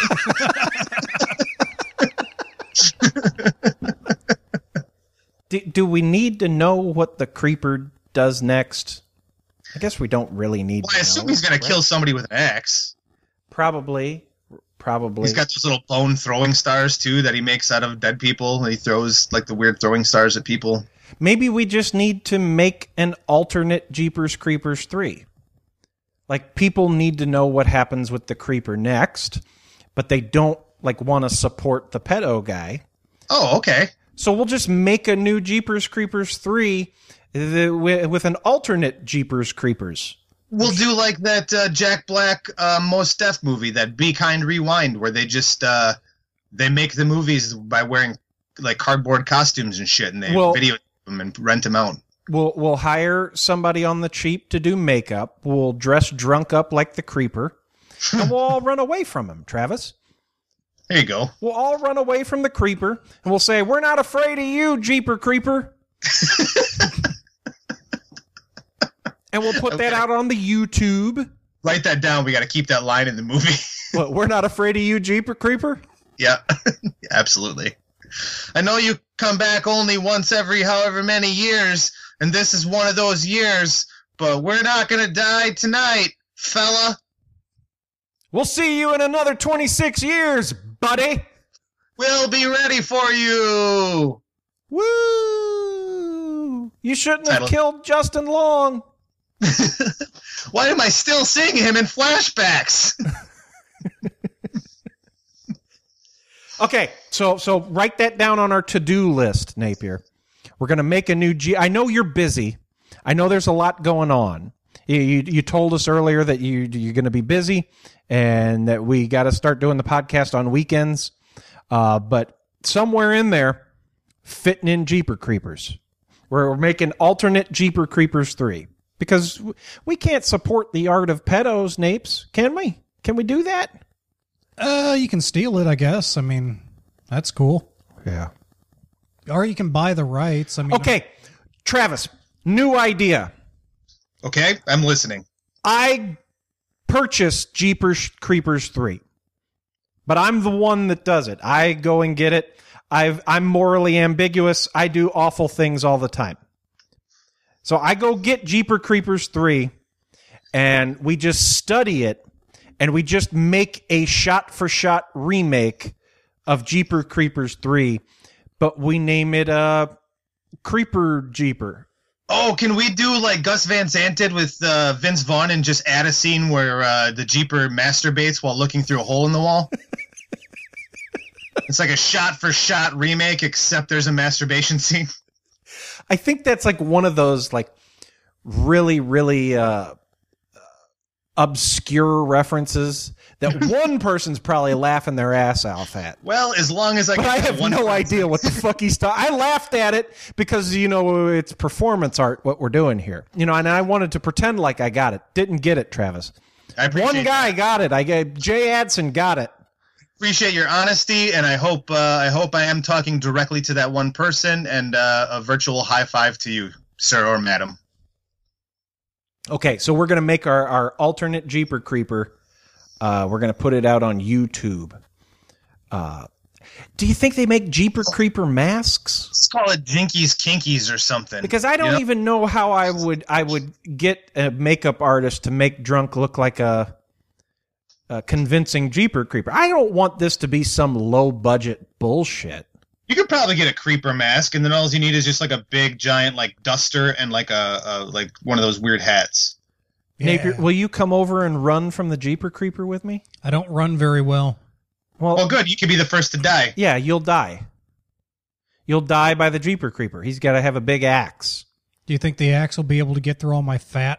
J: movie.
A: Do we need to know what the creeper does next? I guess we don't really need to know.
J: I assume he's going to kill somebody with an axe.
A: Probably.
J: He's got those little bone throwing stars, too, that he makes out of dead people. He throws, like, the weird throwing stars at people.
A: Maybe we just need to make an alternate Jeepers Creepers 3. Like, people need to know what happens with the creeper next. but they don't like want to support the pedo guy.
J: Oh, okay.
A: So we'll just make a new Jeepers Creepers 3 with an alternate Jeepers Creepers.
J: We'll do like that Jack Black Mos Def movie, that Be Kind Rewind, where they just they make the movies by wearing like cardboard costumes and shit, and they videotape them and rent them out.
A: We'll hire somebody on the cheap to do makeup. We'll dress drunk up like the Creeper, and we'll all run away from him, Travis.
J: There you go.
A: We'll all run away from the Creeper, and we'll say, "We're not afraid of you, Jeeper Creeper." And we'll put that out on the YouTube.
J: Write that down. We got to keep that line in the movie.
A: What, we're not afraid of you, Jeeper Creeper?
J: Yeah, absolutely. I know you come back only once every however many years, and this is one of those years, but we're not going to die tonight, fella.
A: We'll see you in another 26 years, buddy.
J: We'll be ready for you.
A: Woo! You shouldn't have killed Justin Long.
J: Why am I still seeing him in flashbacks?
A: Okay, so write that down on our to-do list, Napier. We're going to make a new I know you're busy. I know there's a lot going on. You told us earlier that you're going to be busy and that we got to start doing the podcast on weekends. But somewhere in there, fitting in Jeeper Creepers. We're making alternate Jeeper Creepers 3. Because we can't support the art of pedos, Napes, can we? Can we do that?
H: You can steal it, I guess. I mean, that's cool.
A: Yeah.
H: Or you can buy the rights. I mean,
A: okay, Travis, new idea.
J: Okay, I'm listening.
A: I purchased Jeepers Creepers 3, but I'm the one that does it. I go and get it. I'm morally ambiguous. I do awful things all the time. So I go get Jeeper Creepers 3, and we just study it, and we just make a shot-for-shot remake of Jeeper Creepers 3, but we name it Creeper Jeeper.
J: Oh, can we do like Gus Van Sant did with Vince Vaughn and just add a scene where the Jeeper masturbates while looking through a hole in the wall? It's like a shot-for-shot remake, except there's a masturbation scene.
A: I think that's like one of those like really, really obscure references that one person's probably laughing their ass off at.
J: Well, as long as
A: I have no idea what the fuck he's talking. I laughed at it because, you know, it's performance art, what we're doing here. You know, and I wanted to pretend like I got it. Didn't get it, Travis. One guy got it. Jay Adson got it.
J: Appreciate your honesty, and I hope I am talking directly to that one person, and a virtual high five to you, sir or madam.
A: Okay, so we're going to make our alternate Jeeper Creeper. We're going to put it out on YouTube. Do you think they make Jeeper Creeper masks?
J: Let's call it Jinkies Kinkies or something.
A: Because I don't even know how I would get a makeup artist to make Drunk look like a convincing Jeeper Creeper. I don't want this to be some low-budget bullshit.
J: You could probably get a creeper mask, and then all you need is just like a big, giant, like duster and like a like one of those weird hats.
H: Yeah.
A: Napier, will you come over and run from the Jeeper Creeper with me?
H: I don't run very well.
J: Well, good. You could be the first to die.
A: Yeah, you'll die. You'll die by the Jeeper Creeper. He's got to have a big axe.
H: Do you think the axe will be able to get through all my fat?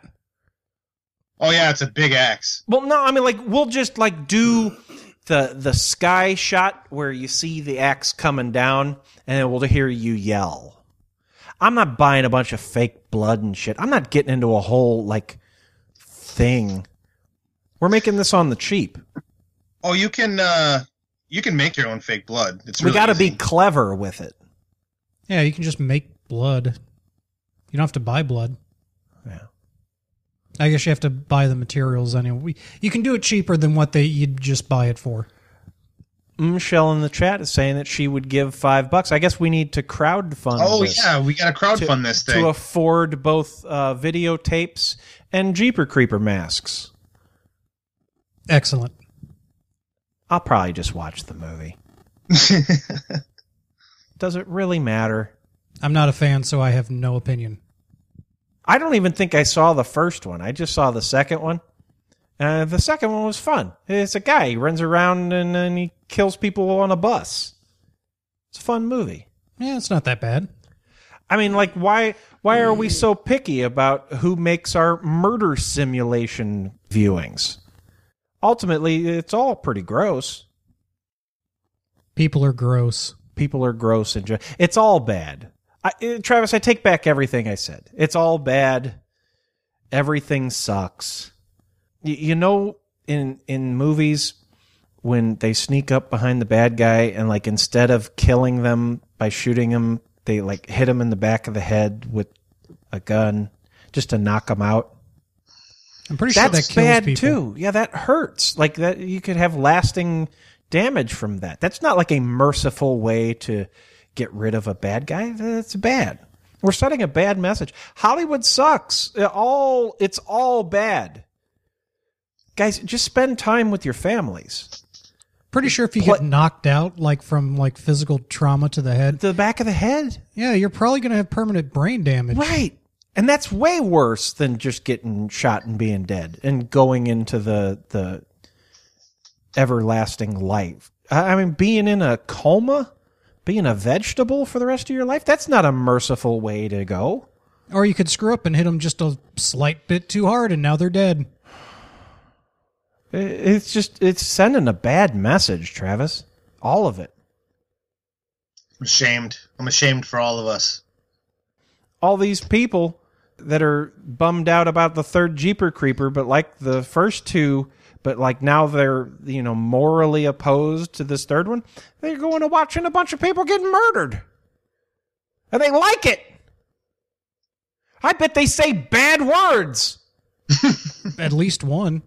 J: Oh yeah, it's a big axe.
A: Well, no, I mean, like, we'll just like do the sky shot where you see the axe coming down, and then we'll hear you yell. I'm not buying a bunch of fake blood and shit. I'm not getting into a whole like thing. We're making this on the cheap.
J: Oh, you can make your own fake blood. It's
A: we
J: really
A: got to
J: easy.
A: be clever with it.
H: Yeah, you can just make blood. You don't have to buy blood.
A: Yeah.
H: I guess you have to buy the materials anyway. You can do it cheaper than what you'd just buy it for.
A: Michelle in the chat is saying that she would give $5. I guess we need to crowdfund.
J: Oh
A: this
J: yeah, we got to crowdfund this thing
A: to afford both videotapes and Jeeper Creeper masks.
H: Excellent.
A: I'll probably just watch the movie. Does it really matter?
H: I'm not a fan, so I have no opinion.
A: I don't even think I saw the first one. I just saw the second one. The second one was fun. It's a guy. He runs around and he kills people on a bus. It's a fun movie.
H: Yeah, it's not that bad.
A: I mean, like, why are we so picky about who makes our murder simulation viewings? Ultimately, it's all pretty gross.
H: People are gross.
A: People are gross. It's all bad. Travis, I take back everything I said. It's all bad. Everything sucks. You know, in movies, when they sneak up behind the bad guy and, like, instead of killing them by shooting him, they, like, hit him in the back of the head with a gun just to knock him out.
H: I'm pretty sure that kills
A: bad
H: people.
A: Too. Yeah, that hurts. Like, that, you could have lasting damage from that. That's not like a merciful way to get rid of a bad guy. That's bad. We're sending a bad message. Hollywood sucks. It's all bad. Guys, just spend time with your families.
H: Pretty sure if you get knocked out, like from like physical trauma to the head,
A: the back of the head,
H: yeah, you're probably going to have permanent brain damage.
A: Right. And that's way worse than just getting shot and being dead and going into the everlasting life. I mean, being in a coma, being a vegetable for the rest of your life, that's not a merciful way to go.
H: Or you could screw up and hit them just a slight bit too hard, and now they're dead.
A: It's sending a bad message, Travis. All of it.
J: I'm ashamed. I'm ashamed for all of us.
A: All these people that are bummed out about the third Jeeper Creeper, but like the first two, but like now they're, morally opposed to this third one. They're going to watching a bunch of people getting murdered. And they like it. I bet they say bad words.
H: At least one.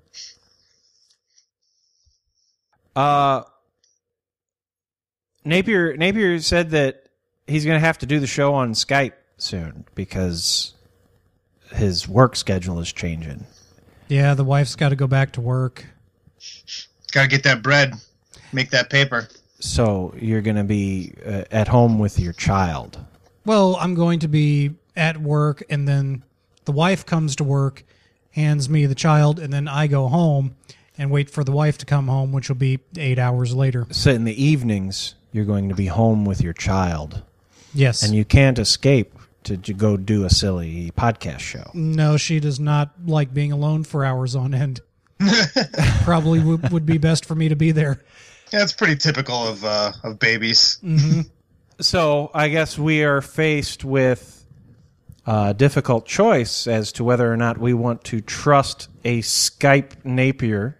A: Napier said that he's going to have to do the show on Skype soon because his work schedule is changing.
H: Yeah, the wife's got to go back to work.
J: Got to get that bread, make that paper.
A: So you're going to be at home with your child.
H: Well, I'm going to be at work, and then the wife comes to work, hands me the child, and then I go home and wait for the wife to come home, which will be 8 hours later.
A: So in the evenings, you're going to be home with your child.
H: Yes.
A: And you can't escape to go do a silly podcast show.
H: No, she does not like being alone for hours on end. Probably would be best for me to be there.
J: Yeah, it's pretty typical of babies.
H: Mm-hmm.
A: So I guess we are faced with a difficult choice as to whether or not we want to trust a Skype Napier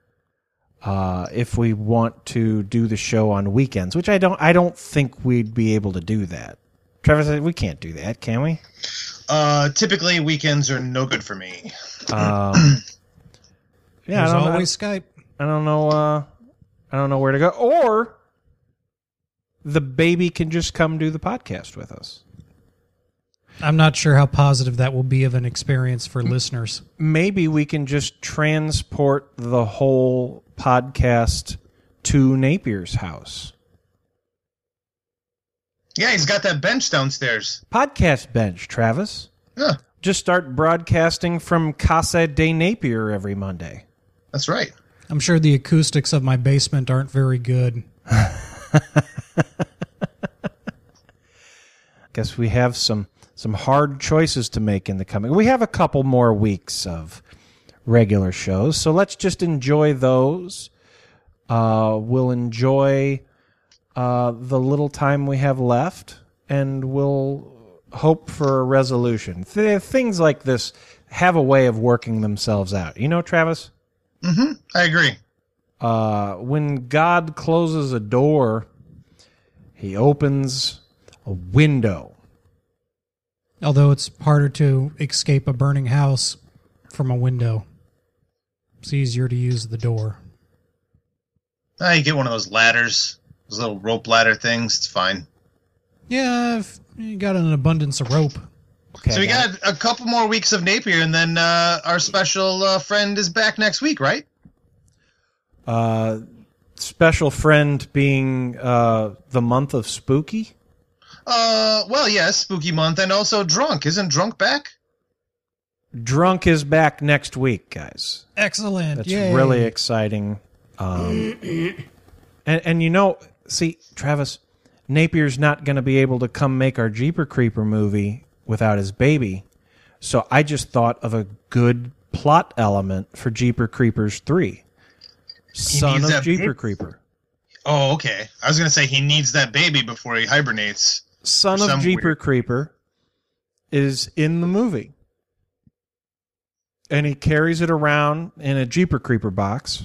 A: if we want to do the show on weekends, which I don't think we'd be able to do that. Travis, we can't do that, can we?
J: Typically weekends are no good for me.
A: Yeah,
H: there's always Skype.
A: I don't know where to go. Or the baby can just come do the podcast with us.
H: I'm not sure how positive that will be of an experience for listeners.
A: Maybe we can just transport the whole podcast to Napier's house.
J: Yeah, he's got that bench downstairs.
A: Podcast bench, Travis.
J: Yeah.
A: Just start broadcasting from Casa de Napier every Monday.
J: That's right.
H: I'm sure the acoustics of my basement aren't very good.
A: Guess we have some hard choices to make in the coming. We have a couple more weeks of regular shows, so let's just enjoy those. We'll enjoy the little time we have left, and we'll hope for a resolution. Things like this have a way of working themselves out. You know, Travis?
J: Mm-hmm. I agree.
A: When God closes a door, he opens a window.
H: Although it's harder to escape a burning house from a window. It's easier to use the door.
J: You get one of those ladders, those little rope ladder things. It's fine.
H: Yeah, if you got an abundance of rope.
A: Okay,
J: so we got a couple more weeks of Napier, and then our special friend is back next week, right?
A: Special friend being the month of Spooky?
J: Well, yes, Spooky month, and also Drunk. Isn't Drunk back?
A: Drunk is back next week, guys.
H: Excellent.
A: That's
H: Yay.
A: really exciting. And you know, see, Travis, Napier's not going to be able to come make our Jeeper Creeper movie without his baby. So I just thought of a good plot element for Jeeper Creepers 3. Son of Jeeper Creeper.
J: Oh, okay. I was going to say he needs that baby before he hibernates.
A: Son of Jeeper Creeper is in the movie. And he carries it around in a Jeeper Creeper box.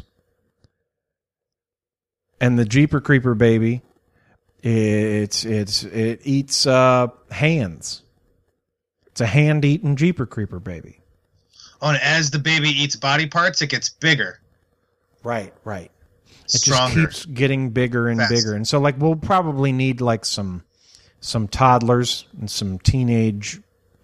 A: And the Jeeper Creeper baby, it eats hands. It's a hand-eating Jeeper Creeper baby.
J: Oh, and as the baby eats body parts, it gets bigger.
A: Right. It
J: Stronger.
A: just keeps getting bigger and bigger. And so, like, we'll probably need, like, some toddlers and some teenage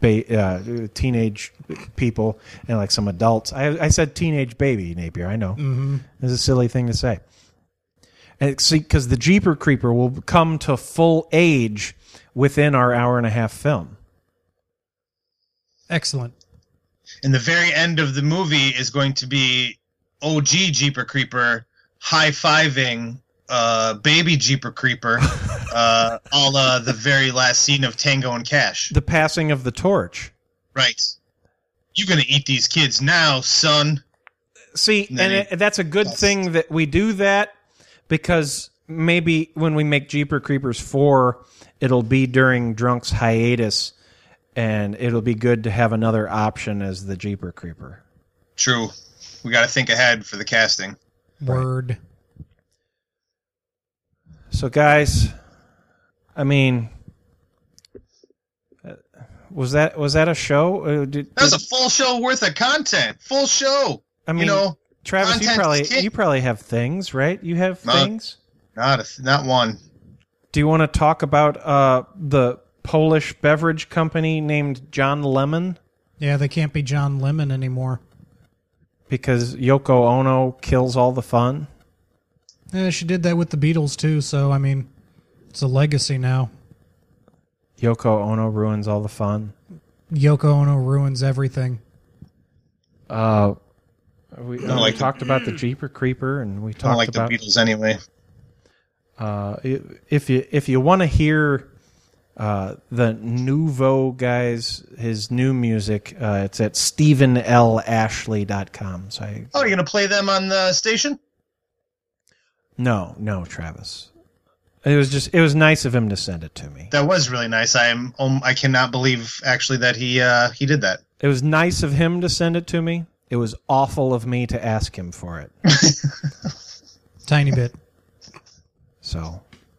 A: people and, like, some adults. I said teenage baby, Napier. I know.
H: Mm-hmm.
A: It's a silly thing to say. And see, because the Jeeper Creeper will come to full age within our hour-and-a-half film.
H: Excellent.
J: And the very end of the movie is going to be OG Jeeper Creeper high-fiving baby Jeeper Creeper a la the very last scene of Tango and Cash.
A: The passing of the torch.
J: Right. You're going to eat these kids now, son.
A: See, and that's a good thing that we do that, because maybe when we make Jeeper Creepers 4, it'll be during Drunk's hiatus, and it'll be good to have another option as the Jeeper Creeper.
J: True. We got to think ahead for the casting.
H: Word.
A: So, guys, I mean, was that a show?
J: That was a full show worth of content. Full show.
A: I mean,
J: you know,
A: Travis, you probably have things, right? You have things?
J: Not one.
A: Do you want to talk about the Polish beverage company named John Lemon?
H: Yeah, they can't be John Lemon anymore.
A: Because Yoko Ono kills all the fun?
H: Yeah, she did that with the Beatles, too, so, I mean, it's a legacy now.
A: Yoko Ono ruins all the fun?
H: Yoko Ono ruins everything.
A: We talked about the Jeeper Creeper, and we talked
J: I don't like
A: about
J: the Beatles anyway.
A: If you want to hear the Nouveau guys, his new music, it's at StephenLAshley.com. So
J: you're going to play them on the station?
A: No, Travis. It was nice of him to send it to me.
J: That was really nice. I cannot believe actually that he did that.
A: It was nice of him to send it to me. It was awful of me to ask him for it.
H: Tiny bit.
A: So.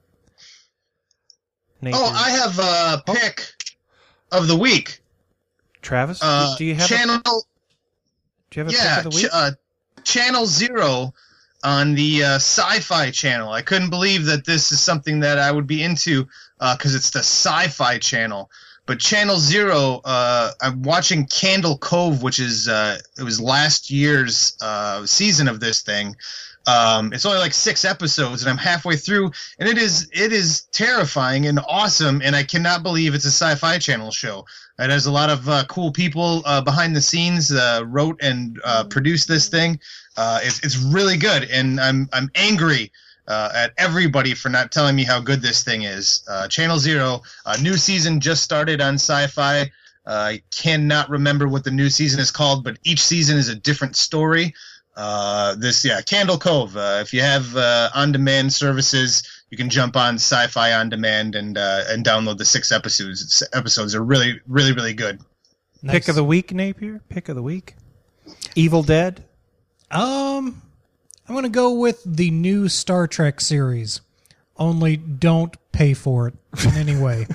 J: I have a pick of the week.
A: Travis, do you have
J: channel?
A: Do you have a pick of the week?
J: Channel Zero on the Sci-Fi Channel. I couldn't believe that this is something that I would be into because it's the Sci-Fi Channel. But Channel Zero, I'm watching Candle Cove, which is it was last year's season of this thing. It's only like 6 episodes, and I'm halfway through, and it is terrifying and awesome, and I cannot believe it's a Sci-Fi Channel show. It has a lot of cool people behind the scenes wrote and produced this thing. It's really good, and I'm angry at everybody for not telling me how good this thing is. Channel Zero, new season just started on Sci-Fi. I cannot remember what the new season is called, but each season is a different story. Candle Cove. If you have on-demand services, you can jump on Sci-Fi on demand and download the 6 episodes. Episodes are really, really, really good.
A: Nice. Pick of the week, Napier. Pick of the week. Evil Dead.
H: I'm going to go with the new Star Trek series. Only don't pay for it in any way.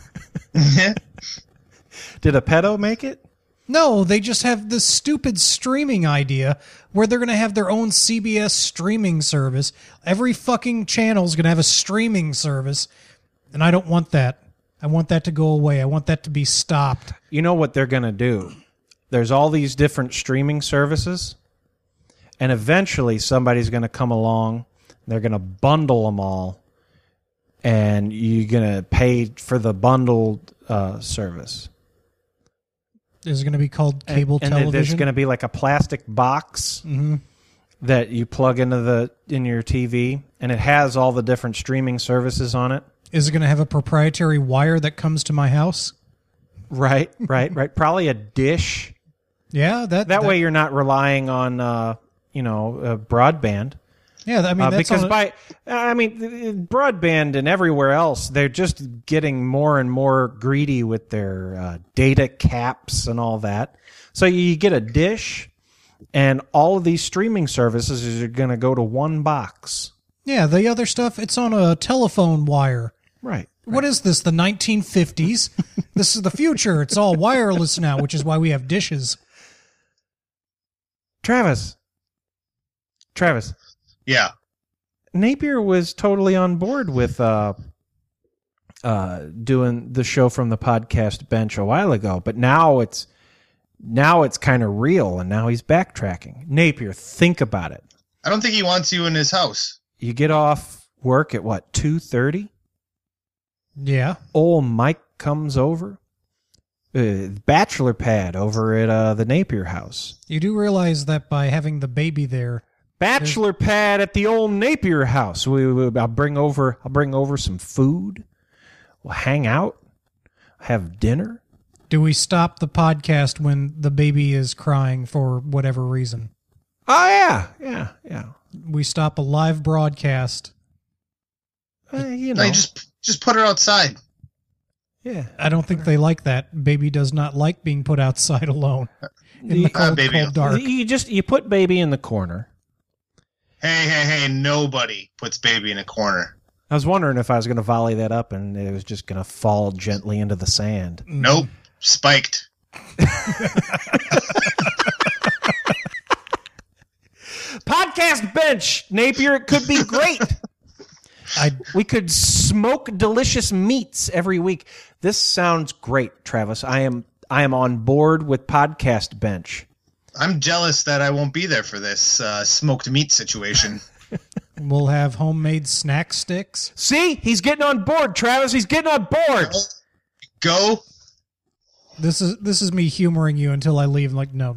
A: Did a pedo make it?
H: No, they just have this stupid streaming idea where they're going to have their own CBS streaming service. Every fucking channel is going to have a streaming service, and I don't want that. I want that to go away. I want that to be stopped.
A: You know what they're going to do? There's all these different streaming services, and eventually somebody's going to come along, they're going to bundle them all, and you're going to pay for the bundled service.
H: Is it going to be called cable
A: and
H: television?
A: there's going to be like a plastic box that you plug in your TV, and it has all the different streaming services on it.
H: Is it going to have a proprietary wire that comes to my house?
A: Right. Probably a dish.
H: Yeah,
A: that way you're not relying on broadband.
H: Yeah, I mean that's
A: because broadband and everywhere else, they're just getting more and more greedy with their data caps and all that. So you get a dish, and all of these streaming services are going to go to one box.
H: Yeah, the other stuff, it's on a telephone wire.
A: Right.
H: What is this, the 1950s? This is the future. It's all wireless now, which is why we have dishes.
A: Travis.
J: Yeah.
A: Napier was totally on board with doing the show from the podcast bench a while ago, but now it's kind of real, and now he's backtracking. Napier, think about it.
J: I don't think he wants you in his house.
A: You get off work at 2:30?
H: Yeah.
A: Old Mike comes over. Bachelor pad over at the Napier house.
H: You do realize that by having the baby there,
A: bachelor pad at the old Napier house. I'll bring over some food. We'll hang out, have dinner.
H: Do we stop the podcast when the baby is crying for whatever reason?
A: Oh yeah.
H: We stop a live broadcast.
J: Just put her outside.
A: Yeah.
H: I don't think they like that. Baby does not like being put outside alone in the cold dark.
A: You put baby in the corner.
J: Hey, nobody puts baby in a corner.
A: I was wondering if I was going to volley that up and it was just going to fall gently into the sand.
J: Nope. Spiked.
A: Podcast bench, Napier. It could be great. We could smoke delicious meats every week. This sounds great, Travis. I am on board with podcast bench.
J: I'm jealous that I won't be there for this smoked meat situation.
H: We'll have homemade snack sticks.
A: See? He's getting on board, Travis. He's getting on board.
J: Go.
H: This is me humoring you until I leave. Like, no.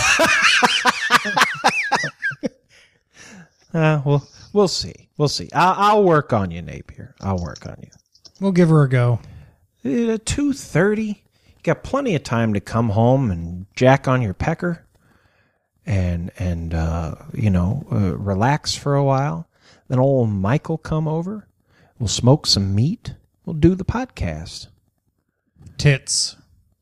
A: We'll see. I'll work on you, Napier. I'll work on you.
H: We'll give her a go.
A: 2:30. You got plenty of time to come home and jack on your pecker and relax for a while. Then old Mike will come over. We'll smoke some meat. We'll do the podcast.
H: Tits.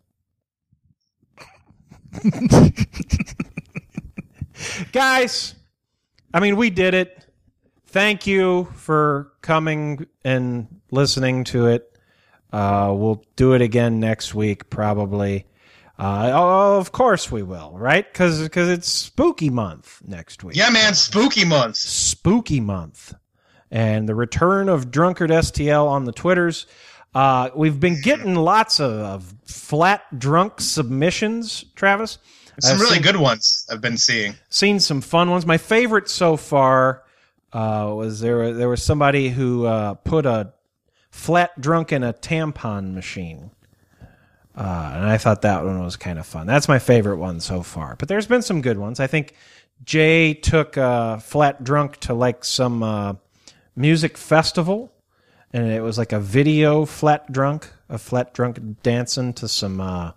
A: Guys, we did it. Thank you for coming and listening to it. We'll do it again next week, probably. Of course we will, right? Because it's spooky month next week.
J: Yeah, man, spooky month.
A: Spooky month. And the return of Drunkard STL on the Twitters. We've been getting lots of flat drunk submissions, Travis.
J: Some really good ones I've been seeing.
A: Seen some fun ones. My favorite so far was there was somebody who put a flat drunk in a tampon machine. And I thought that one was kind of fun. That's my favorite one so far. But there's been some good ones. I think Jay took flat drunk to like some music festival, and it was like a video flat drunk dancing to some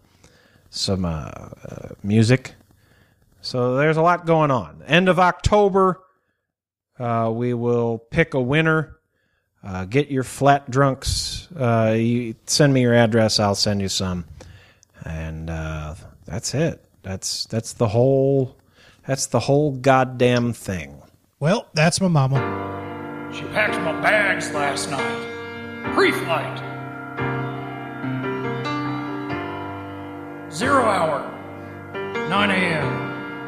A: music. So there's a lot going on. End of October, we will pick a winner. Get your flat drunks. You send me your address. I'll send you some. And that's it. That's the whole goddamn thing.
H: Well, that's my mama.
D: She packed my bags last night. Pre-flight. 0 hour. 9 a.m.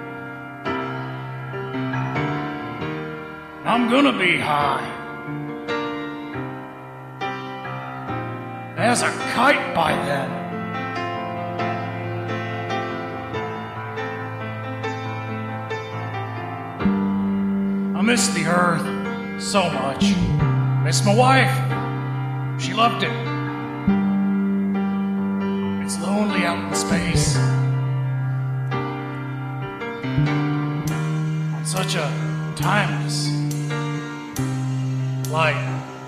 D: I'm gonna be high. As a kite by then. I miss the earth so much. Miss my wife. She loved it. It's lonely out in space. on such a timeless light.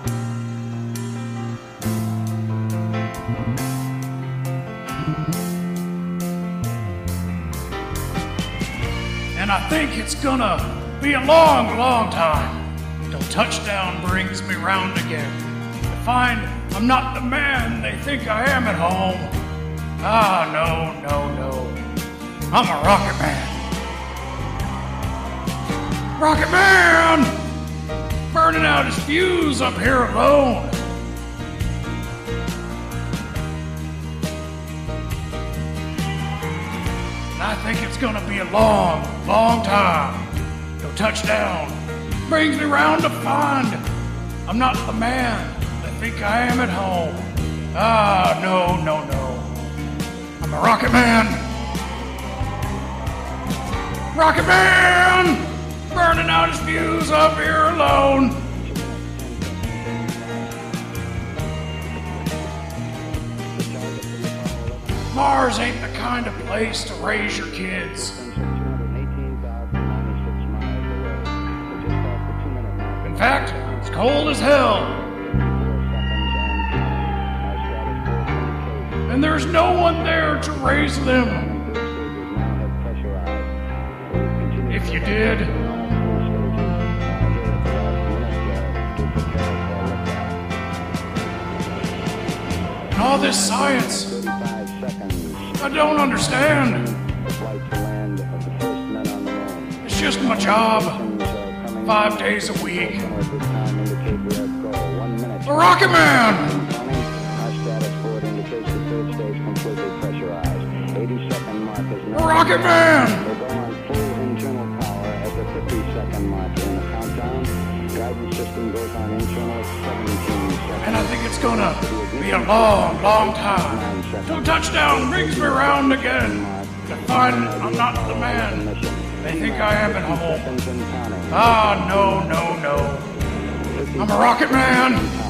D: And I think it's gonna be a long, long time till touchdown brings me round again to find I'm not the man they think I am at home. Ah, no, no, no. I'm a rocket man. Rocket man! Burning out his fuse up here alone. And I think it's gonna be a long, long time till touchdown brings me round to find I'm not the man they think I am at home. Ah, no, no, no. I'm a rocket man. Rocket man! Burning out his fuse up here alone. Mars ain't the kind of place to raise your kids. In fact, it's cold as hell. And there's no one there to raise them. If you did, and all this science, I don't understand. It's just my job, 5 days a week. A rocket man! A rocket man! And I think it's gonna be a long, long time till touchdown brings me around again to find I'm not the man they think I am at home. Ah, no, no, no. I'm a rocket man.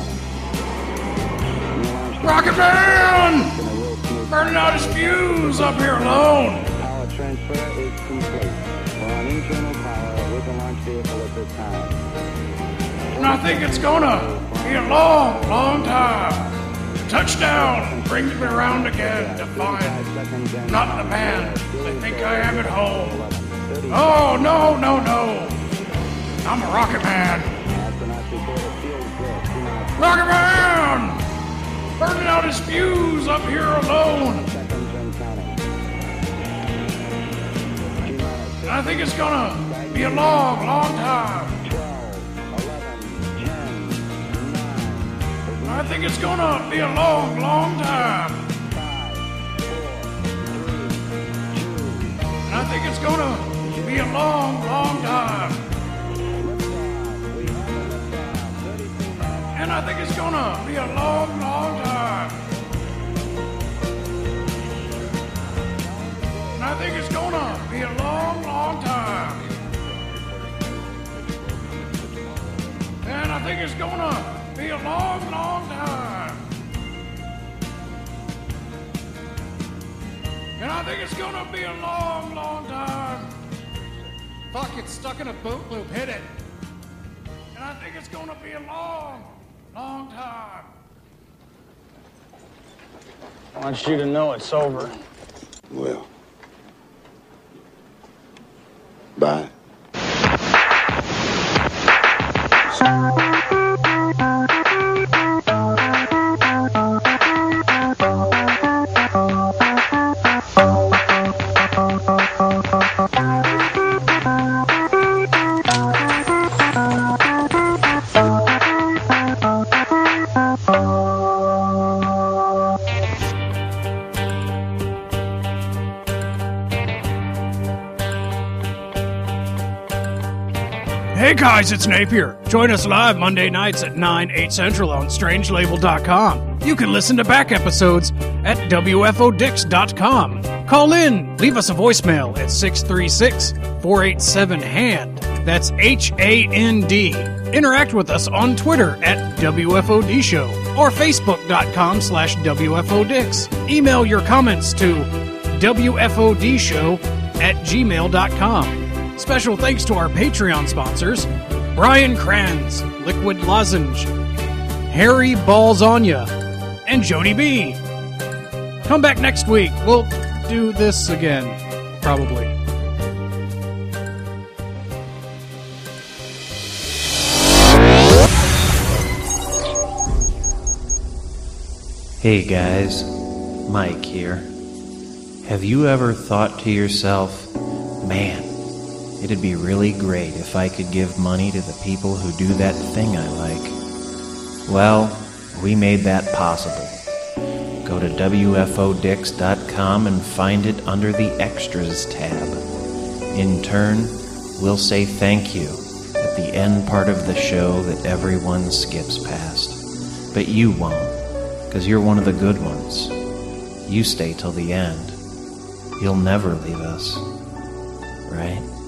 D: Rocket man! Burning out his fuse up here alone.
O: Power transfer is complete. We're on internal power with the launch vehicle at this time.
D: And I think it's gonna be a long, long time. Touchdown brings me around again to find not the man they think I am at home. Oh, no, no, no. I'm a rocket man. Rocket man! Burning out his fuse up here alone. And I think it's gonna be a long, long time. I think it's gonna be a long, long time. And I think it's gonna be a long, long time. And I think it's gonna be a long, long time. And I think it's gonna be a long, long time. And I think it's gonna be a long, long time. And I think it's gonna be a long, long time. Fuck, it's stuck in a boot loop. Hit it. And I think it's gonna be a long, long time.
O: I want you to know it's over.
G: Well, bye.
D: Hey guys, it's Napier. Join us live Monday nights at 9, 8 Central on strangelabel.com. You can listen to back episodes at WFODix.com. Call in, leave us a voicemail at 636-487-HAND. That's HAND. Interact with us on Twitter at WFOD Show or Facebook.com/WFODix. Email your comments to WFODshow@gmail.com. Special thanks to our Patreon sponsors, Brian Kranz, Liquid Lozenge, Harry Balzonia, and Jody B. Come back next week. We'll do this again, probably.
A: Hey guys, Mike here. Have you ever thought to yourself, man, it'd be really great if I could give money to the people who do that thing I like? Well, we made that possible. Go to WFODix.com and find it under the Extras tab. In turn, we'll say thank you at the end part of the show that everyone skips past. But you won't. Because you're one of the good ones. You stay till the end. You'll never leave us. Right?